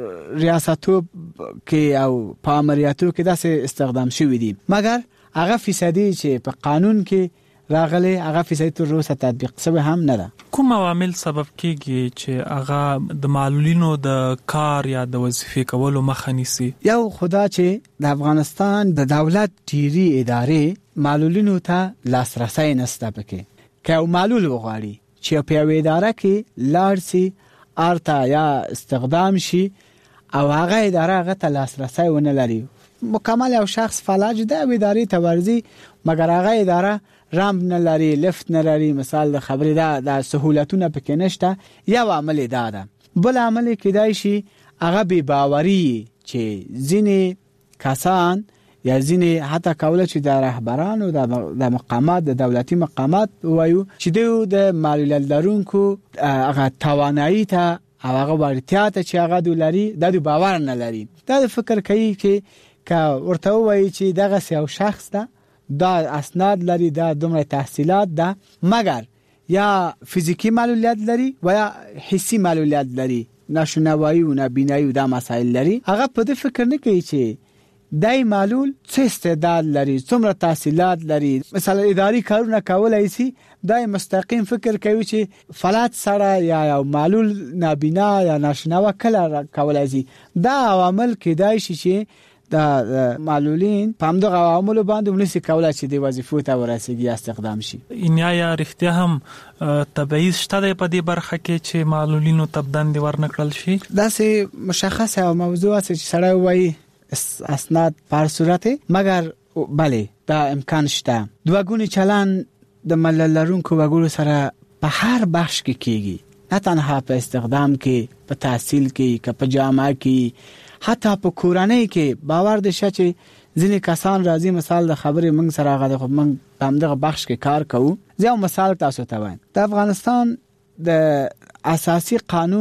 Speaker 10: ریاستو کې او په امریاتو کې داسې استخدام شوی دي، مګر هغه فیصدي چې په قانون کې راغلي هغه فیصدي تر اوسه تطبیق شوی هم نه ده.
Speaker 3: کوم عوامل سبب کیږي چې هغه د معلولینو د کار یا د وظیفې کولو مخه نیسي؟
Speaker 10: یو خدا چې د افغانستان د دولت ډیری ادارې معلولینو ته لاسرسي نشته پکې. که معلول وغواړي چې په یو اداره کې لاړ شي ارته یا استخدام شي او هغه اداره هغه ته لاسرسي ونه لري، مکمل یو شخص فلج د ادارې ته ورزي مګر هغه اداره رامپ نه لري، لفت نه لري، مثال د خبرې د سہولتونه پکې نشته، یو عمل ده. بل عمل کېدای شي هغه بې باوري چې ځینې کسان یا ځینې حتی کوله چې د رهبرانو د مقامات د دولتي مقامات وایو چې د معلولیت لرونکو هغه توانایي ته او هغه ورتیا ته چې هغه دولري د باور نه لري. دا فکر کوي چې ورته وایي چې دغه یو شخص ده، دا اسناد لري، دا دومره تحصیلات ده، مګر یا فزیکی معلولیت لري و یا حسی معلولیت لري، ناشنوایی و نابینایی دا مسائل لري. هغه په دې فکر نه کوي چې دای معلول څه استعداد لري، څومره تحصیلات لري، مثلا اداري کارونه کولای شي. دای مستقیم فکر کوي چې فلات سره یا معلول نابینا یا ناشنوا کله کولای شي. دا عوامل کېدای شي چې د معلولین په همدغه عوامل باندې ونسي کولای چې د وظیفو ته ورسیږي استخدام شي.
Speaker 3: یا رښتیا هم تبعیض شته په دې برخه کې چې معلولینو تبدند ورنکړل شي؟ داسې
Speaker 10: مشخصه موضوع چې سره وایي اسناد پر صورت، مګر بله دا امکان شته. دوګونی چلن د معلول لرونکو وګړو سره په هر بخش کې کیږي، نه تنها په استخدام کې، په تحصیل کې، که په جامعه کې، حتی په کورنۍ کې. باور دې شه چې ځینې کسان راځي، مثال د خبرې موږ سره هغه موږ په همدغه بخش کې کار کوو. زه یو مثال تاسو ته وایم. د افغانستان د اساسي قانون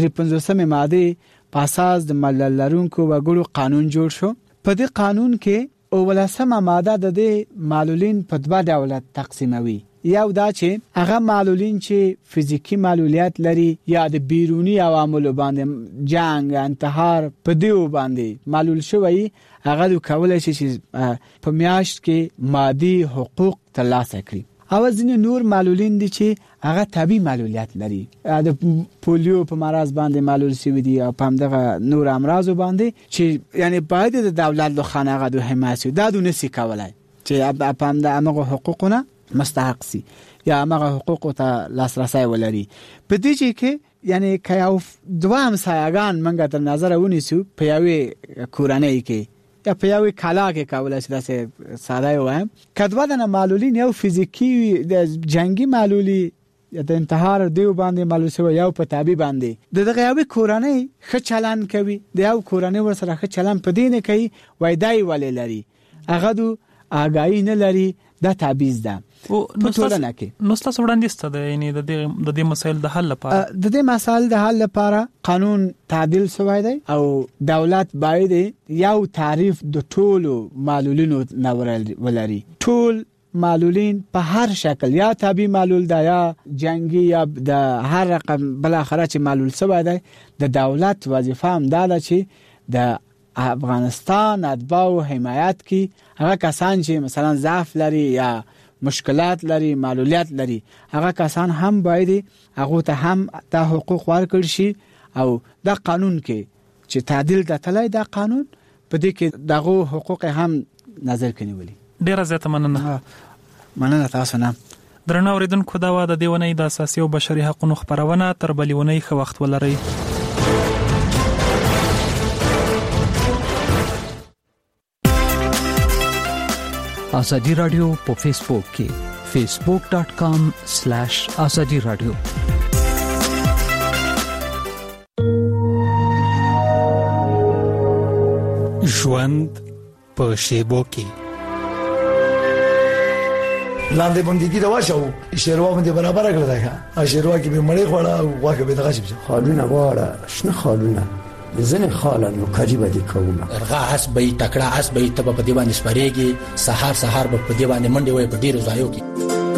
Speaker 10: 53 ماده په اساس د معلول لرونکو وګړو قانون جوړ شو. په دې قانون کې اولسمه ماده د معلولین په دوه ډول تقسیموي. یو دا چې هغه معلولین چې فزیکی معلولیت لري یا د بیرونی عوامل باندې جنگ، انتحار په دیو باندې معلول شوی، هغه کولای شي چې په میاشت کې مادي حقوق ترلاسه کړي. او ځینې نور معلولین دي چې هغه طبي معلولیت لري، د پولیو په مرض باندې معلول شوی دي او په همدغه نور امراض باندې چې یعنی باید د دولت له خانه د حمایت دا دونه سي کولای چې په همدغه حقوقونه مستحق سي یا هغه حقوق ته لاسرسي ولري. په دې کې یعنی که یو دوه همسایگان منګه تر نظر ونیسو په یوې کورنۍ کې یا په یوې کلا کې کولای شي داسې ساده وایم، کدوه د معلولین یو فزیکی د جنگي معلولي یا د انتحار دیو باندې معلول شوی، یو په طبي باندې دغه یوې کورنۍ ښه چلن کوي، د یو کورنۍ ورسره ښه چلن په دې نه کوي وای دای ولې لري، هغه د آگاهی نه لري، دا تعبیز ده.
Speaker 3: نو تاسو وړاندې ستاسو یعنی د دې مسایل د حل لپاره
Speaker 10: قانون تعدیل شوی دی او دولت باید یو تعریف د ټولو معلولینو ولري. ټول معلولین په هر شکل، یا طبي معلول ده یا جنگي یا د هر رقم بل اخره چې معلول شوی دی، د دولت وظیفه هم ده چې د افغانستان اتباع او حمایت کی هغه کسان چې مثلا ضعف لري یا مشکلات لري، معلولیت لري، هغه کسان هم باید هغه ته هم د حقوق ورکړي شي. او د قانون کې چې تعدیل د تلای د قانون په دې کې دغه حقوق هم نظر کې نیولي.
Speaker 3: ډیره زیاته
Speaker 10: مننه تاسو نه.
Speaker 3: درنو اوریدونکو، دا و د دیونې د اساسي او بشري حقوقو خبرونه. تر بلېونې ښه وخت ولرئ.
Speaker 11: آزادی رادیو په فیسبوک کې facebook.com/azadi radio.
Speaker 13: ژوند په شیبو کې
Speaker 14: لاندې باندې دي واښو شیروا باندې برابر کړل دا شیروا کې به مړې خوړه او واګه به دغه شي
Speaker 24: خالونه واړه شنه خالونه ځنه خالن نو کاجی باندې کومه
Speaker 25: رغه حسبې تکړه حسبې تب په دی باندې سپریږي سحر به په دی باندې منډه وي په ډیرو ځایو کې.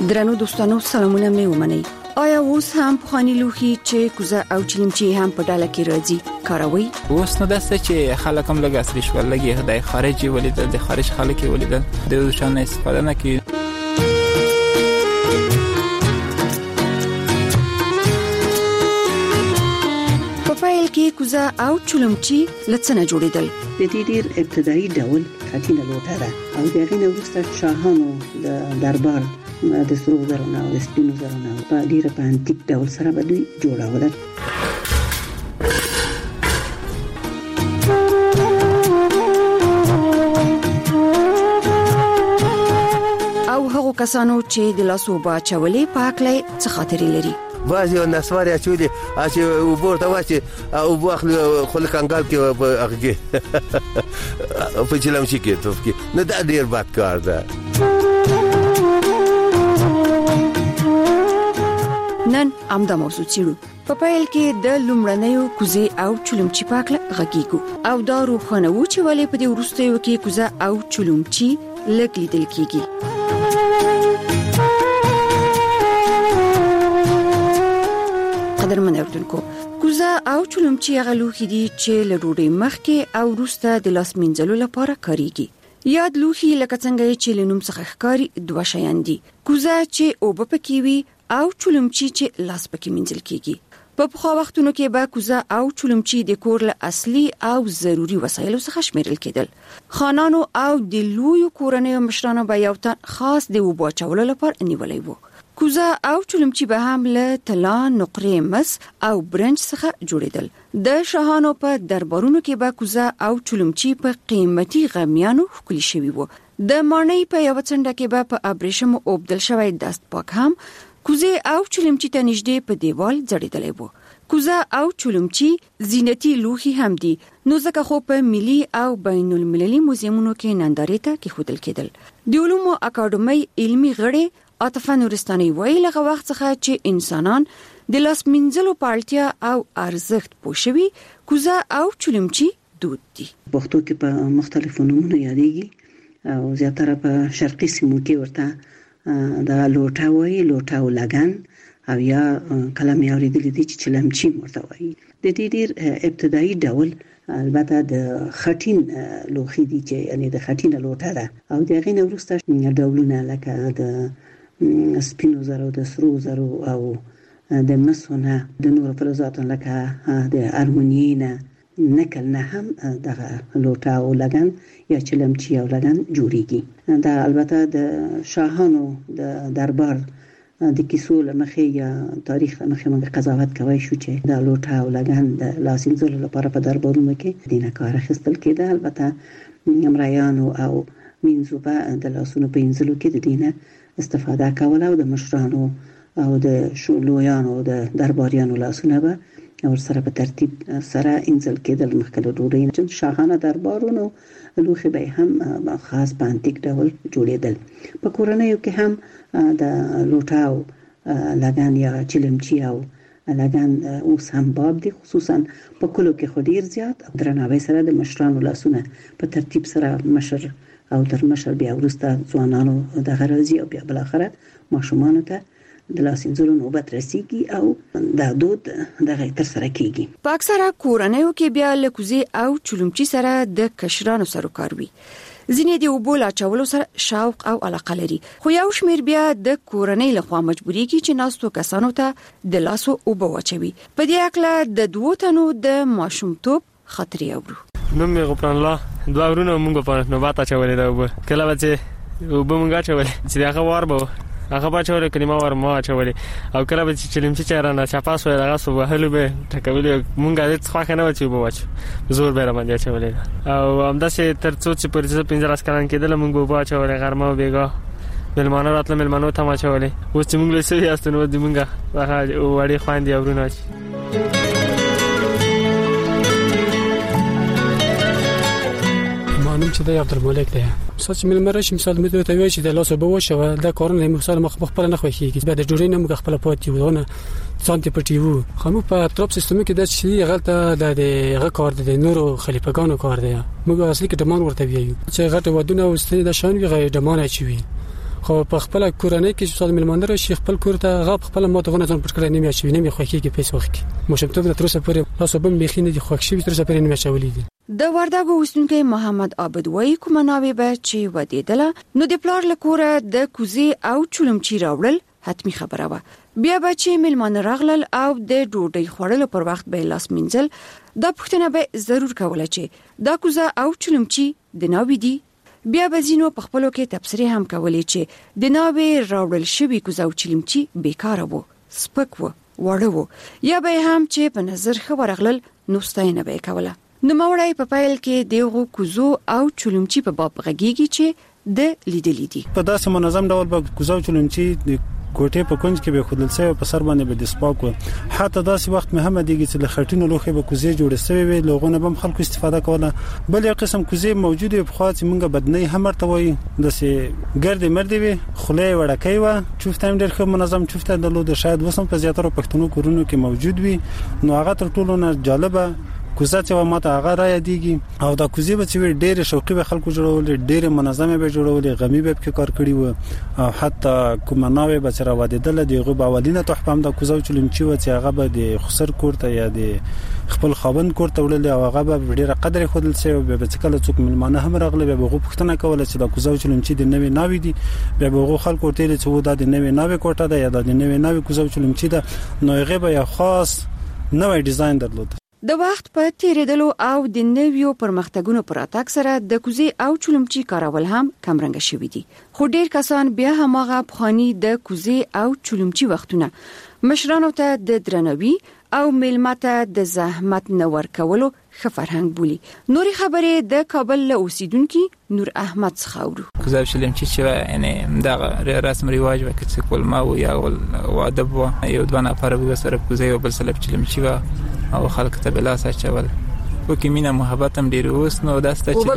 Speaker 6: درنو دوستانو سلامونه مې ومنئ. آیا اوس هم پخوانی لوښي چې کوزه او چلمچي هم په ډاله کې راځي کاروي؟
Speaker 15: اوس نو داسې چې خلک هم لږ عصري شول، لږ د خارجي ولیدل، د خارج خلک ولیدل، د شان استفاده نه کوي.
Speaker 6: په پیل کې کوزه او چلمچي لڅنه جوړیدل.
Speaker 16: د دې ډیر ابتدایي ډول خټینه لوټه ده او د هغې نه وروسته شاهانو د دربار د سرو زرو نه او د سپینو زرو نه په ډیره په انتیک ډول سره به دوی جوړاوله.
Speaker 6: او هغه کسانو چې د لاسو باچولې پاکلې څه خاطرې لري.
Speaker 19: بعضی نسواري اچولي چې وبورته واچي او واخلي خل کانګال کې هغه په چلمچي کې توفي نه دا ډیر بد کار ده.
Speaker 6: نن امدا موضوع چیرو. په پیل کې د لومړنیو کوزي او چلمچي پاکله غږیګو او دا روخنه و چې ولې په دې ورستیو کې کوزه او چلمچي لګ لیدل کیږي. قدرمن اردوونکو، کوزه او چلمچي هغه لوښي دي چې له ډوډۍ مخکې او وروسته د لاس مینځلو لپاره کاریږي. یاد لوښي لکه څنګه چې لنوم څخه ښکاري دوه شیان دي: کوزه چې اوبه پکې وي او چلمچي چې لاس پکې مینځل کیږي. په پخوا وختونو کې به کوزه او چلمچي د کور له اصلي او ضروري وسایلو څخه شمیرل کېدل. خانانو او د لویو کورنیو مشرانو به یو تن خاص د اوبو اچولو لپاره نیولای وو. کوزه او چلمچي به هم له طلا، نقرې، مس او برنج څخه جوړیدل. د شاهانو په دربارونو کې به کوزه او چلمچي په قیمتي غمیانو ښکلي شوي وو. د ماڼۍ په یو څنډه کې به په ابریشم اوبدل شوی دست پاک هم کوزه او چلمچي ته نږدې په دیوال ځړېدلی وو. کوزه او چلمچي زینتي لوښي هم دي، نو ځکه خو په ملي او بین المللي موزیمونو کې نندارې ته کېښودل کېدل. د علومو اکاډمۍ علمي غړي عاطفه نورستاني وایي لغه وخت څخه چې انسانان د لاس مینځلو په اړتیا او ارزښت پوه شوي، کوزه او چلمچي دود دي.
Speaker 16: پښتو کې په مختلفو نومونو یادېږي او زیاتره په شرقي سیمو کې ورته دا لوټه وایي، لوټه او لګن، او یا کلم یې اورېدلی دي چې چلمچي ورته وایي. د دې ډېر ابتدایي ډول البته د خټین لوښي دي چې یعنی د خټینه لوټه ده او د هغې نه وروسته ډولونه لکه د سپینو زرو، د سرو زرو او د مسو نه، د نورو فلزاتو لکه د ارمونیې نه، نکل نه هم دغه لوټه او لګن یا چلمچي او لګن جوړیږي. دا البته د شاهانو د دربار د کیسو لمخې یا تاریخ لمخې موږ قضاوت کوي شو چې دا لوټه او لګن د لاس مینځلو لپاره په دربارونو کې دینه کار اخیستل کېده. البته مریانو او مینځو په د لاسونو په مینځلو کې د دینه استفاده کوله او د مشرانو او د شولویانو د درباریانو لاسونه به او سره په ترتیب سره انځل کېدل. مخکې له ډوډۍ نه شاهانه دربارونو لوښي به هم خاص په انتیک ډول جوړېدل. په کورنیو کې هم د لوټه او لګن یا چلمچي او لګن اوس هم باب دي، خصوصا په کلو کې خو ډیر زیات درناوی سره د مشرانو لاسونه په ترتیب سره مشر او تر مشر بیا وروسته ځوانانو دغه راځي او بیا بل اخره ماشومانو ته د لاس مینځلو نوبت رسیږي او دا دود دغه تر سره کیږي.
Speaker 6: په اکثره کورنیو کې بیا له کوزي او چلمچي سره د کشرانو سروکار وي. ځینې د اوبو لاچولو سره شوق او علاقه لري، خو یو شمیر بیا د کورنۍ لخوا مجبوريږي چې ناستو کسانو ته د لاسو اوبو واچوي. په دې اړه د دوه تنو د ماشومتوب خاطرې اورو.
Speaker 25: نوم یې غفران الله، دوه ورونه مونږ په نوبات اچولې ده اوبه. کله به چې اوبه مونږ اچولې چې هغه وار به هغه بچوله کلمه ور ما اچولې او کله به چې چلمچي چرانه چپاس وای دغه صبح هلو به ټکولې مونږه دې څخه کنه و چې به واچو زور به را باندې اچولې او همداسې تر څو چې پر 15 کلن کېدل مونږ به اچولې غرمه بیګا ملمانه راتله ملمانو ته ما اچولې. اوس چې مونږ له سوي استنو دې مونږه هغه وړي خواندې اورونه
Speaker 4: معلوم چې د عبدالملک دی سوچ مې مرش مثال مې ته وی چې د لاسو به وشو دا کارونه مثال مخ خپل نه خوښیږي بعد د جوړې نه مخ خپل پاتې ونه ځانته پټیو خو په تروپ سیستم کې د شي غلطه د هغه کار د نورو خلیفګانو کار دی موږ اصلي کې دمان ورته ویو چې غټ ودونه او ستنې د شان وی غي دمان اچوي خو په خپل کورنۍ کې چې څو ملمانه راشي خپل کور ته غاب خپل ماته غونه ځان پټ کړی نه میاشي نه می خوښي کې پیسې وخت مشمتوب د تر اوسه پورې تاسو به مخینه دي خوښ شي تر اوسه پورې نه میاشولې دي.
Speaker 6: د وردګو اوسیدونکو محمد عابد وایي کوم ناوې به چې ودیدله نو د پلار لکوره د کوزي او چولمچي راوړل حتمی خبره و. بیا به چې ملمانه راغلل او د ډوډۍ خوړلو پر وخت به لاس مینځل دا پښتنه به ضرور کوله چې دا کوزه او چولمچي د ناوې دي. بیا به زینو په خپلو کې تبصره هم کولې چې د ناوې راوړل شوی کوزه او چولمچي بیکاره وو سپک وو وړه وو یا به هم چې په نظر خبرغلل نو ستاینه به کوله. نو مورای په پایل کې دیغه کوزو او چولمچي په باب غږیږي چې د لیدلې دي.
Speaker 17: په داسې منظم ډول به کوزو چولمچي د کوټې په کونج کې به خودل سوی په سر باندې به د سپاکو حتی داسې وخت محمد دیږي چې له خټینو لوخي به کوزې جوړې سوی وي لوغونه به خلکو استفاده کوله. بل یو قسم کوزې موجوده په خاص منګه بدنۍ هم ورته وي داسې ګرد مردي وي خله وړکې و چوفته هم ډېر ښه منظم چوفته د شاید وسم په زیاتره پښتنو کورونو کې موجود وي. نو هغه تر ټولو نه جالبه کوزه چې ماته هغه را یادېږي او دا کوزې به چې ډېر شوقي به خلکو جوړول ډېر منظمه به جوړول غمی به کې کار کړی و او حتی کوم ناوې به سره وادیدل دیغه باولینه تحفه هم دا کوزه چولمچي و چې هغه به د خسر کوړه یا د خپل خاوند کوړه وړل او هغه به ډېر قدر خودل سي به څکل څوک ملمانه هم راغله به غو پښتنه کوله چې دا کوزه چولمچي د نوې ناوې دي به غو خلکو ته چې و دا د نوې ناوې کوټه ده یا د نوې ناوې کوزه چولمچي ده نو هغه به یو خاص نوې ډیزاین درلود.
Speaker 6: د وخت په تیریدلو او د نویو پرمختګونو پر اتاک سره د کوزي او چولمچي کارول هم کمرنګ شوې دي. خو ډیر کسان بیا هم هغه بخاني د کوزي او چولمچي وختونه مشرانو ته د درنوي او ملمته د زحمت نور کولو خفرهنګ بولی. نوري خبره د کابل له اوسیدونکو نور احمد څخاورو.
Speaker 15: کوزي او چولمچي چې یعنی دا رسم رواج وکړي چې کول ما او یا واده وو یو دوه نفر به سره کوزي او بل سره چولمچي او خلک ته بلا سچول او کې مینا محبت هم ډیر اوس نو داسته چې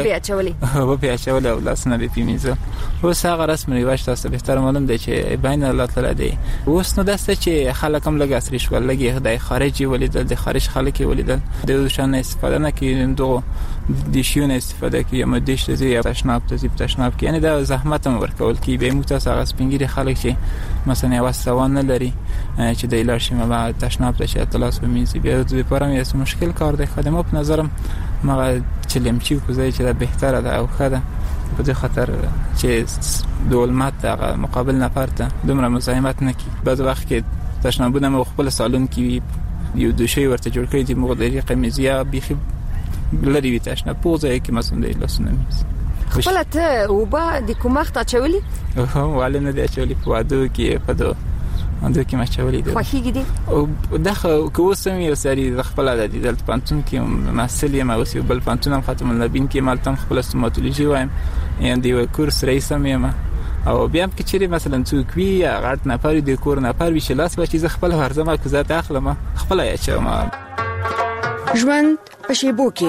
Speaker 15: و بیا چولې او لاس نه به پیمیزه اوس هغه رسم رواج تاسو به تر معلوم دی چې بین الله تعالی دی اوس نو داسته چې خلک هم لګ اسری شو لګي خدای خارجي ولیدل د خارج خلک ولیدل د شان استفاده نه کوي دوه د شیونه استفاده کوي یا مدش ته یا تشناب ته تشناب کې یعنی دا زحمت هم ورکول کی به متاسه هغه سپینګری خلک چې مثلا واسوان نه لري چې د لارشي ما تشناب ته چې تلاس به میزي بیا د پرم یو مشکل کار دی خدمه په نظرم ما چلمچي کوزای چې دا بهتره ده او خاله په دې خاطر چې دولت هغه مقابل نفر ته دومره مزاحمت نه کی بعض وخت کې تشنابونه مو خپل سالون کې یو دوشي ورته جوړ کړی د مغدري قمیزیا بيخي لري وي تشناب پوزه کې مثلا د لاسونه
Speaker 6: خپل ته وبا د کومخت اچولي
Speaker 15: وعلى نه د اچولي په واده کې په دو انده کې ما چولې دي
Speaker 6: خوخيږي دي
Speaker 15: او دغه کوسم یو سری د خپل د دلت پانتون کې مسلې ما اوسې بل پانتون هم ختم النبین کې مالتم خپل استوماتولوژي وایم یان دی کورس رئیسم یم او بیا هم کې چیرې مثلا څوک وی غړت نه پاره د کور نه پاره وی شلاس به چې خپل ورزمه کوزه داخله ما خپل یا چما
Speaker 6: ژوند په شیبو کې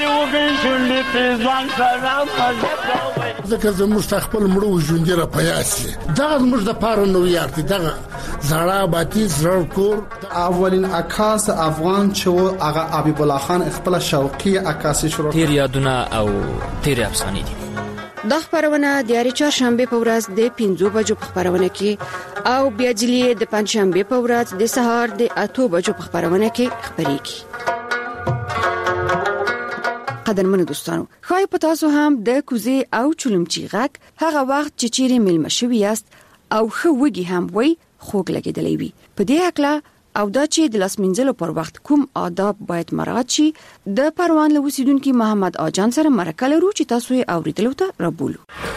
Speaker 18: ځکه زموږ تخپل مړو ژوند را پیاسي دا زموږ د پاره نو یارتي دا زړه باتی زړه کور
Speaker 20: اولین عکاس افغان چې هغه حبیب الله خان خپل شوقي عکاسي شروع
Speaker 21: تیر یادونه او تیر افسانې دي.
Speaker 6: د خبرونه د یاري چهارشنبه په ورځ د 5 بجو په خبرونه کې او بیا جلی د پنځشنبه په ورځ د سهار د 8 بجو په خبرونه کې خبرېږي. قدرمنو دوستانو خای په تاسو هم د کوزي او چولمچي غک هغه وخت چې چیرې ملما شوی است او خو وږي هم وای خوګ لګیدلې وي په دې اکلا او دا چې د لاس منځلو پر وخت کوم آداب باید مراعات شي د پروان له اوسیدونکو محمد اجان سره مرکه لرو چې تاسو یې اوریدلو ته رابولو.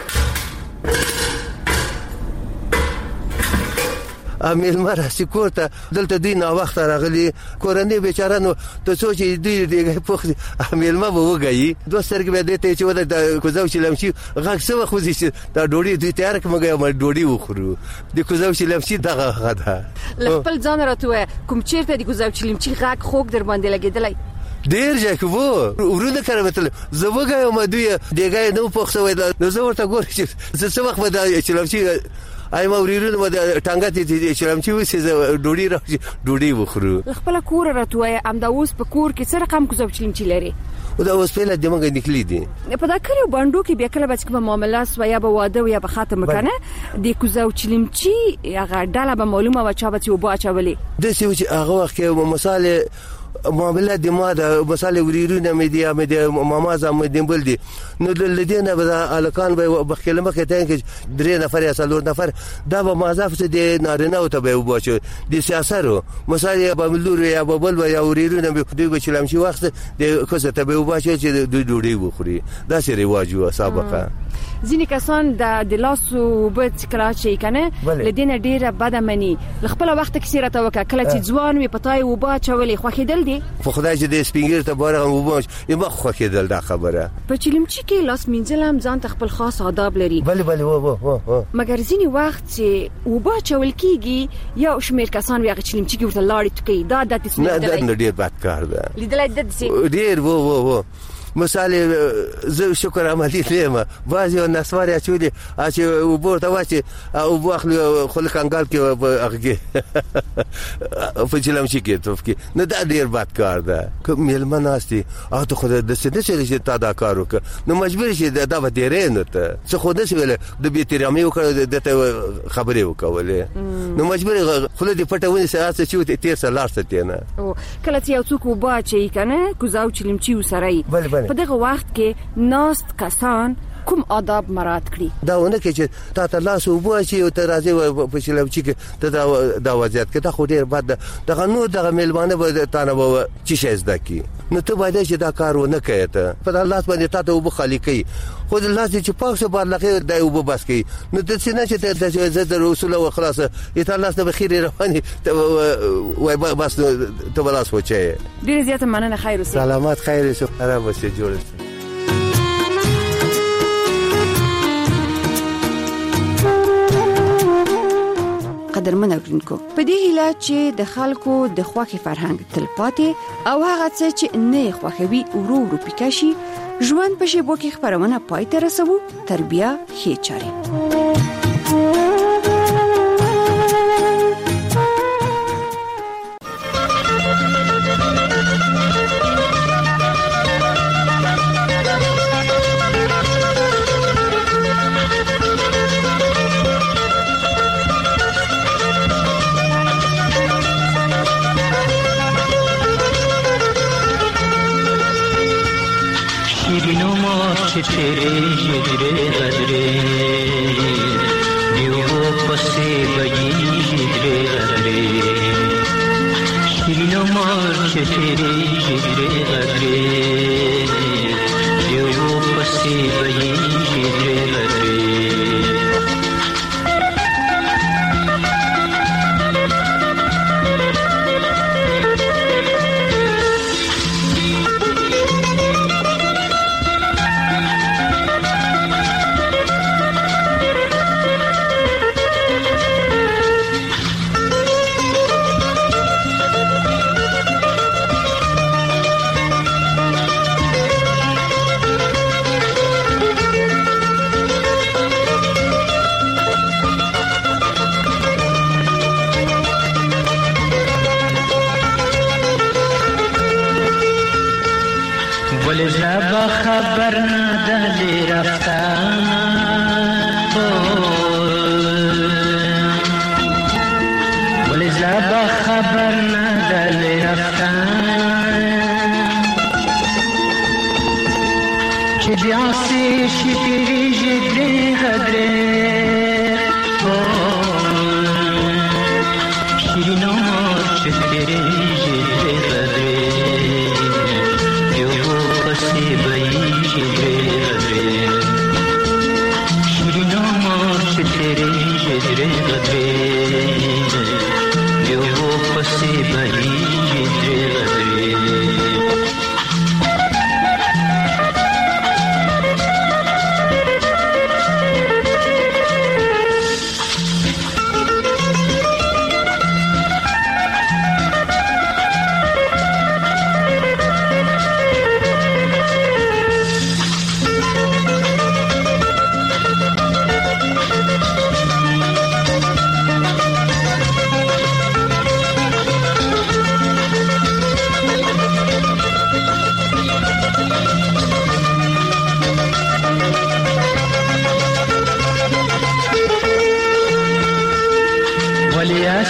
Speaker 19: امیل مره سکوته دلته دین او وخت راغلی کورنۍ بیچاره نو ته سوچ دې پوخ امیل ما وګي دوسترګ به دې ته چې ود د کوزاو چلمچي غږ سو خو دې دا ډوډۍ دې تیار کمګه ما ډوډۍ وخورو د کوزاو چلمچي دغه غدا
Speaker 6: خپل ځان راته کوم چیرته د کوزاو چلمچي غږ خوګ در باندې لګیدلای
Speaker 19: ډیر ځکه وو ورونه کړمتل زوګه ما دوی دغه نو پوښتنه وای نو زه ورته ګورم چې څه وخت به د چلمچي اي ما وريرونه مده ټانګه دي چلمچي وسې ډوډۍ راځي ډوډۍ وخورو
Speaker 6: خپل کور راته ام دا اوس په کور کې څه رقم کوزاو چلمچي لري
Speaker 19: دا اوس په لاره دماغ نکلي دي
Speaker 6: په دا کړو باندې کې بیا کله به معاملات یا به واده یا به ختم کنه د کوزاو چلمچي هغه ډاله به معلومه و چا به چې وبا چولې
Speaker 19: د څه چې هغه وخت مثال معاملات د ماده مثال وريرونه مې دي ماما زم دمبل دي نو لدينا به الکان به بخلمه کې ته کې درې نفر یا څلور نفر دا به مازاف دي نارینه او ته به وباچو د سیاسرو مثال به ملور یا ببل یا وريرونه به دوی به چلم شي وخت د کوزه ته به وباچو چې دوی ډوډۍ وخوري دا سری واجو سابقه
Speaker 6: ځینې کسان د لاسو بت کراچي کنه لدينا ډیره بدمنی خپل وخت کې سیرته وکړه کله چې ځوان وي پتاي وبا چولې خوخیدل دي
Speaker 19: په خدای چې د سپینګر ته بارغه وباش یمه خوخیدل دا خبره
Speaker 6: په چلمچي کې لاس مینځلم ځان ته خپل خاص آداب لري
Speaker 19: بله و
Speaker 6: مګر ځینې وخت چې وبا چول کیږي یا شمیر کسان وی چلمچي کې ورته لاړې ټکی دا د تسمه
Speaker 19: نه ډیر بد کار ده
Speaker 6: لیدلای د
Speaker 19: ډیر و مثال زه شکر عملی لیم بعضی نسوار چولي چې وبورته واچي او واخلو خلک انګال کې هغه په چلم شي کې توف کې نه دا ډیر بد کار ده کوم ملمناستي او ته خو د څه چې تا دا کار وکړه نو مجبور شي دا به ډیر نه ته څه خو دې ویل د بیترامي وکړه د خبرې وکولې نو مجبور خو دې پټونی ساعت چې تیر سره لاړ نه
Speaker 6: کله چې یو څوک وبا چې کنه کوزاو چلمچي وسرای په دغه وخت کې ناست کسان کوم آداب مراعات کړی
Speaker 19: داونه کې چې تا ته لاس وبو چې او ته راځي په چلمچي کې ته دا وضعیت کې دا خو ډیر بد دغه نو دغه ملمانه به تانه به چې شزده کی نو ته باید چې دا کارونه کوي ته په الله باندې تا ته وبو خالی کوي خو د الله چې پاک سو بار لغه دا وبو بس کوي نو ته څه نه چې ته د رسول او خلاص ته الله ته بخیر رواني وای بس ته بلاس وچه
Speaker 6: ډیر زیاته مننه خیر اوسه
Speaker 19: سلامات خیر اوسه خراب اوسه جوړ
Speaker 6: قدرمن اورونکو په دې هیله چې د خلکو د خوخي فرهنګ تلپاتې او هغه څه چې نه خوخوي ورو ورو پکاشي ژوند په شیبو کې خبرونه پای ته رسوو تربیه خې چاري
Speaker 2: तेरे हिजरे गजरे दियो पसे बजी हिजरे गजरे शिनो मोर तेरे हिजरे गजरे दियो पसे बजी हिजरे गजरे خبر ندلی رفتن ولی زبا خبر ندلی رفتن که بیاسی شیری جگری غدره شیرین آمار چه تیری جگری غدره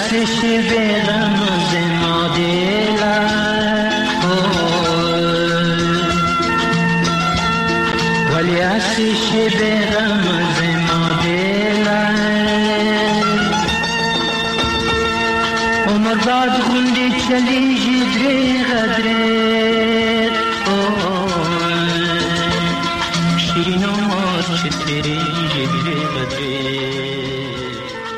Speaker 2: آتش به رمز ما دلم ولی آتش به رمز ما دلم عمر بعد خوندی چلی جدری غدره شیرین عمر چه تیری جدری غدره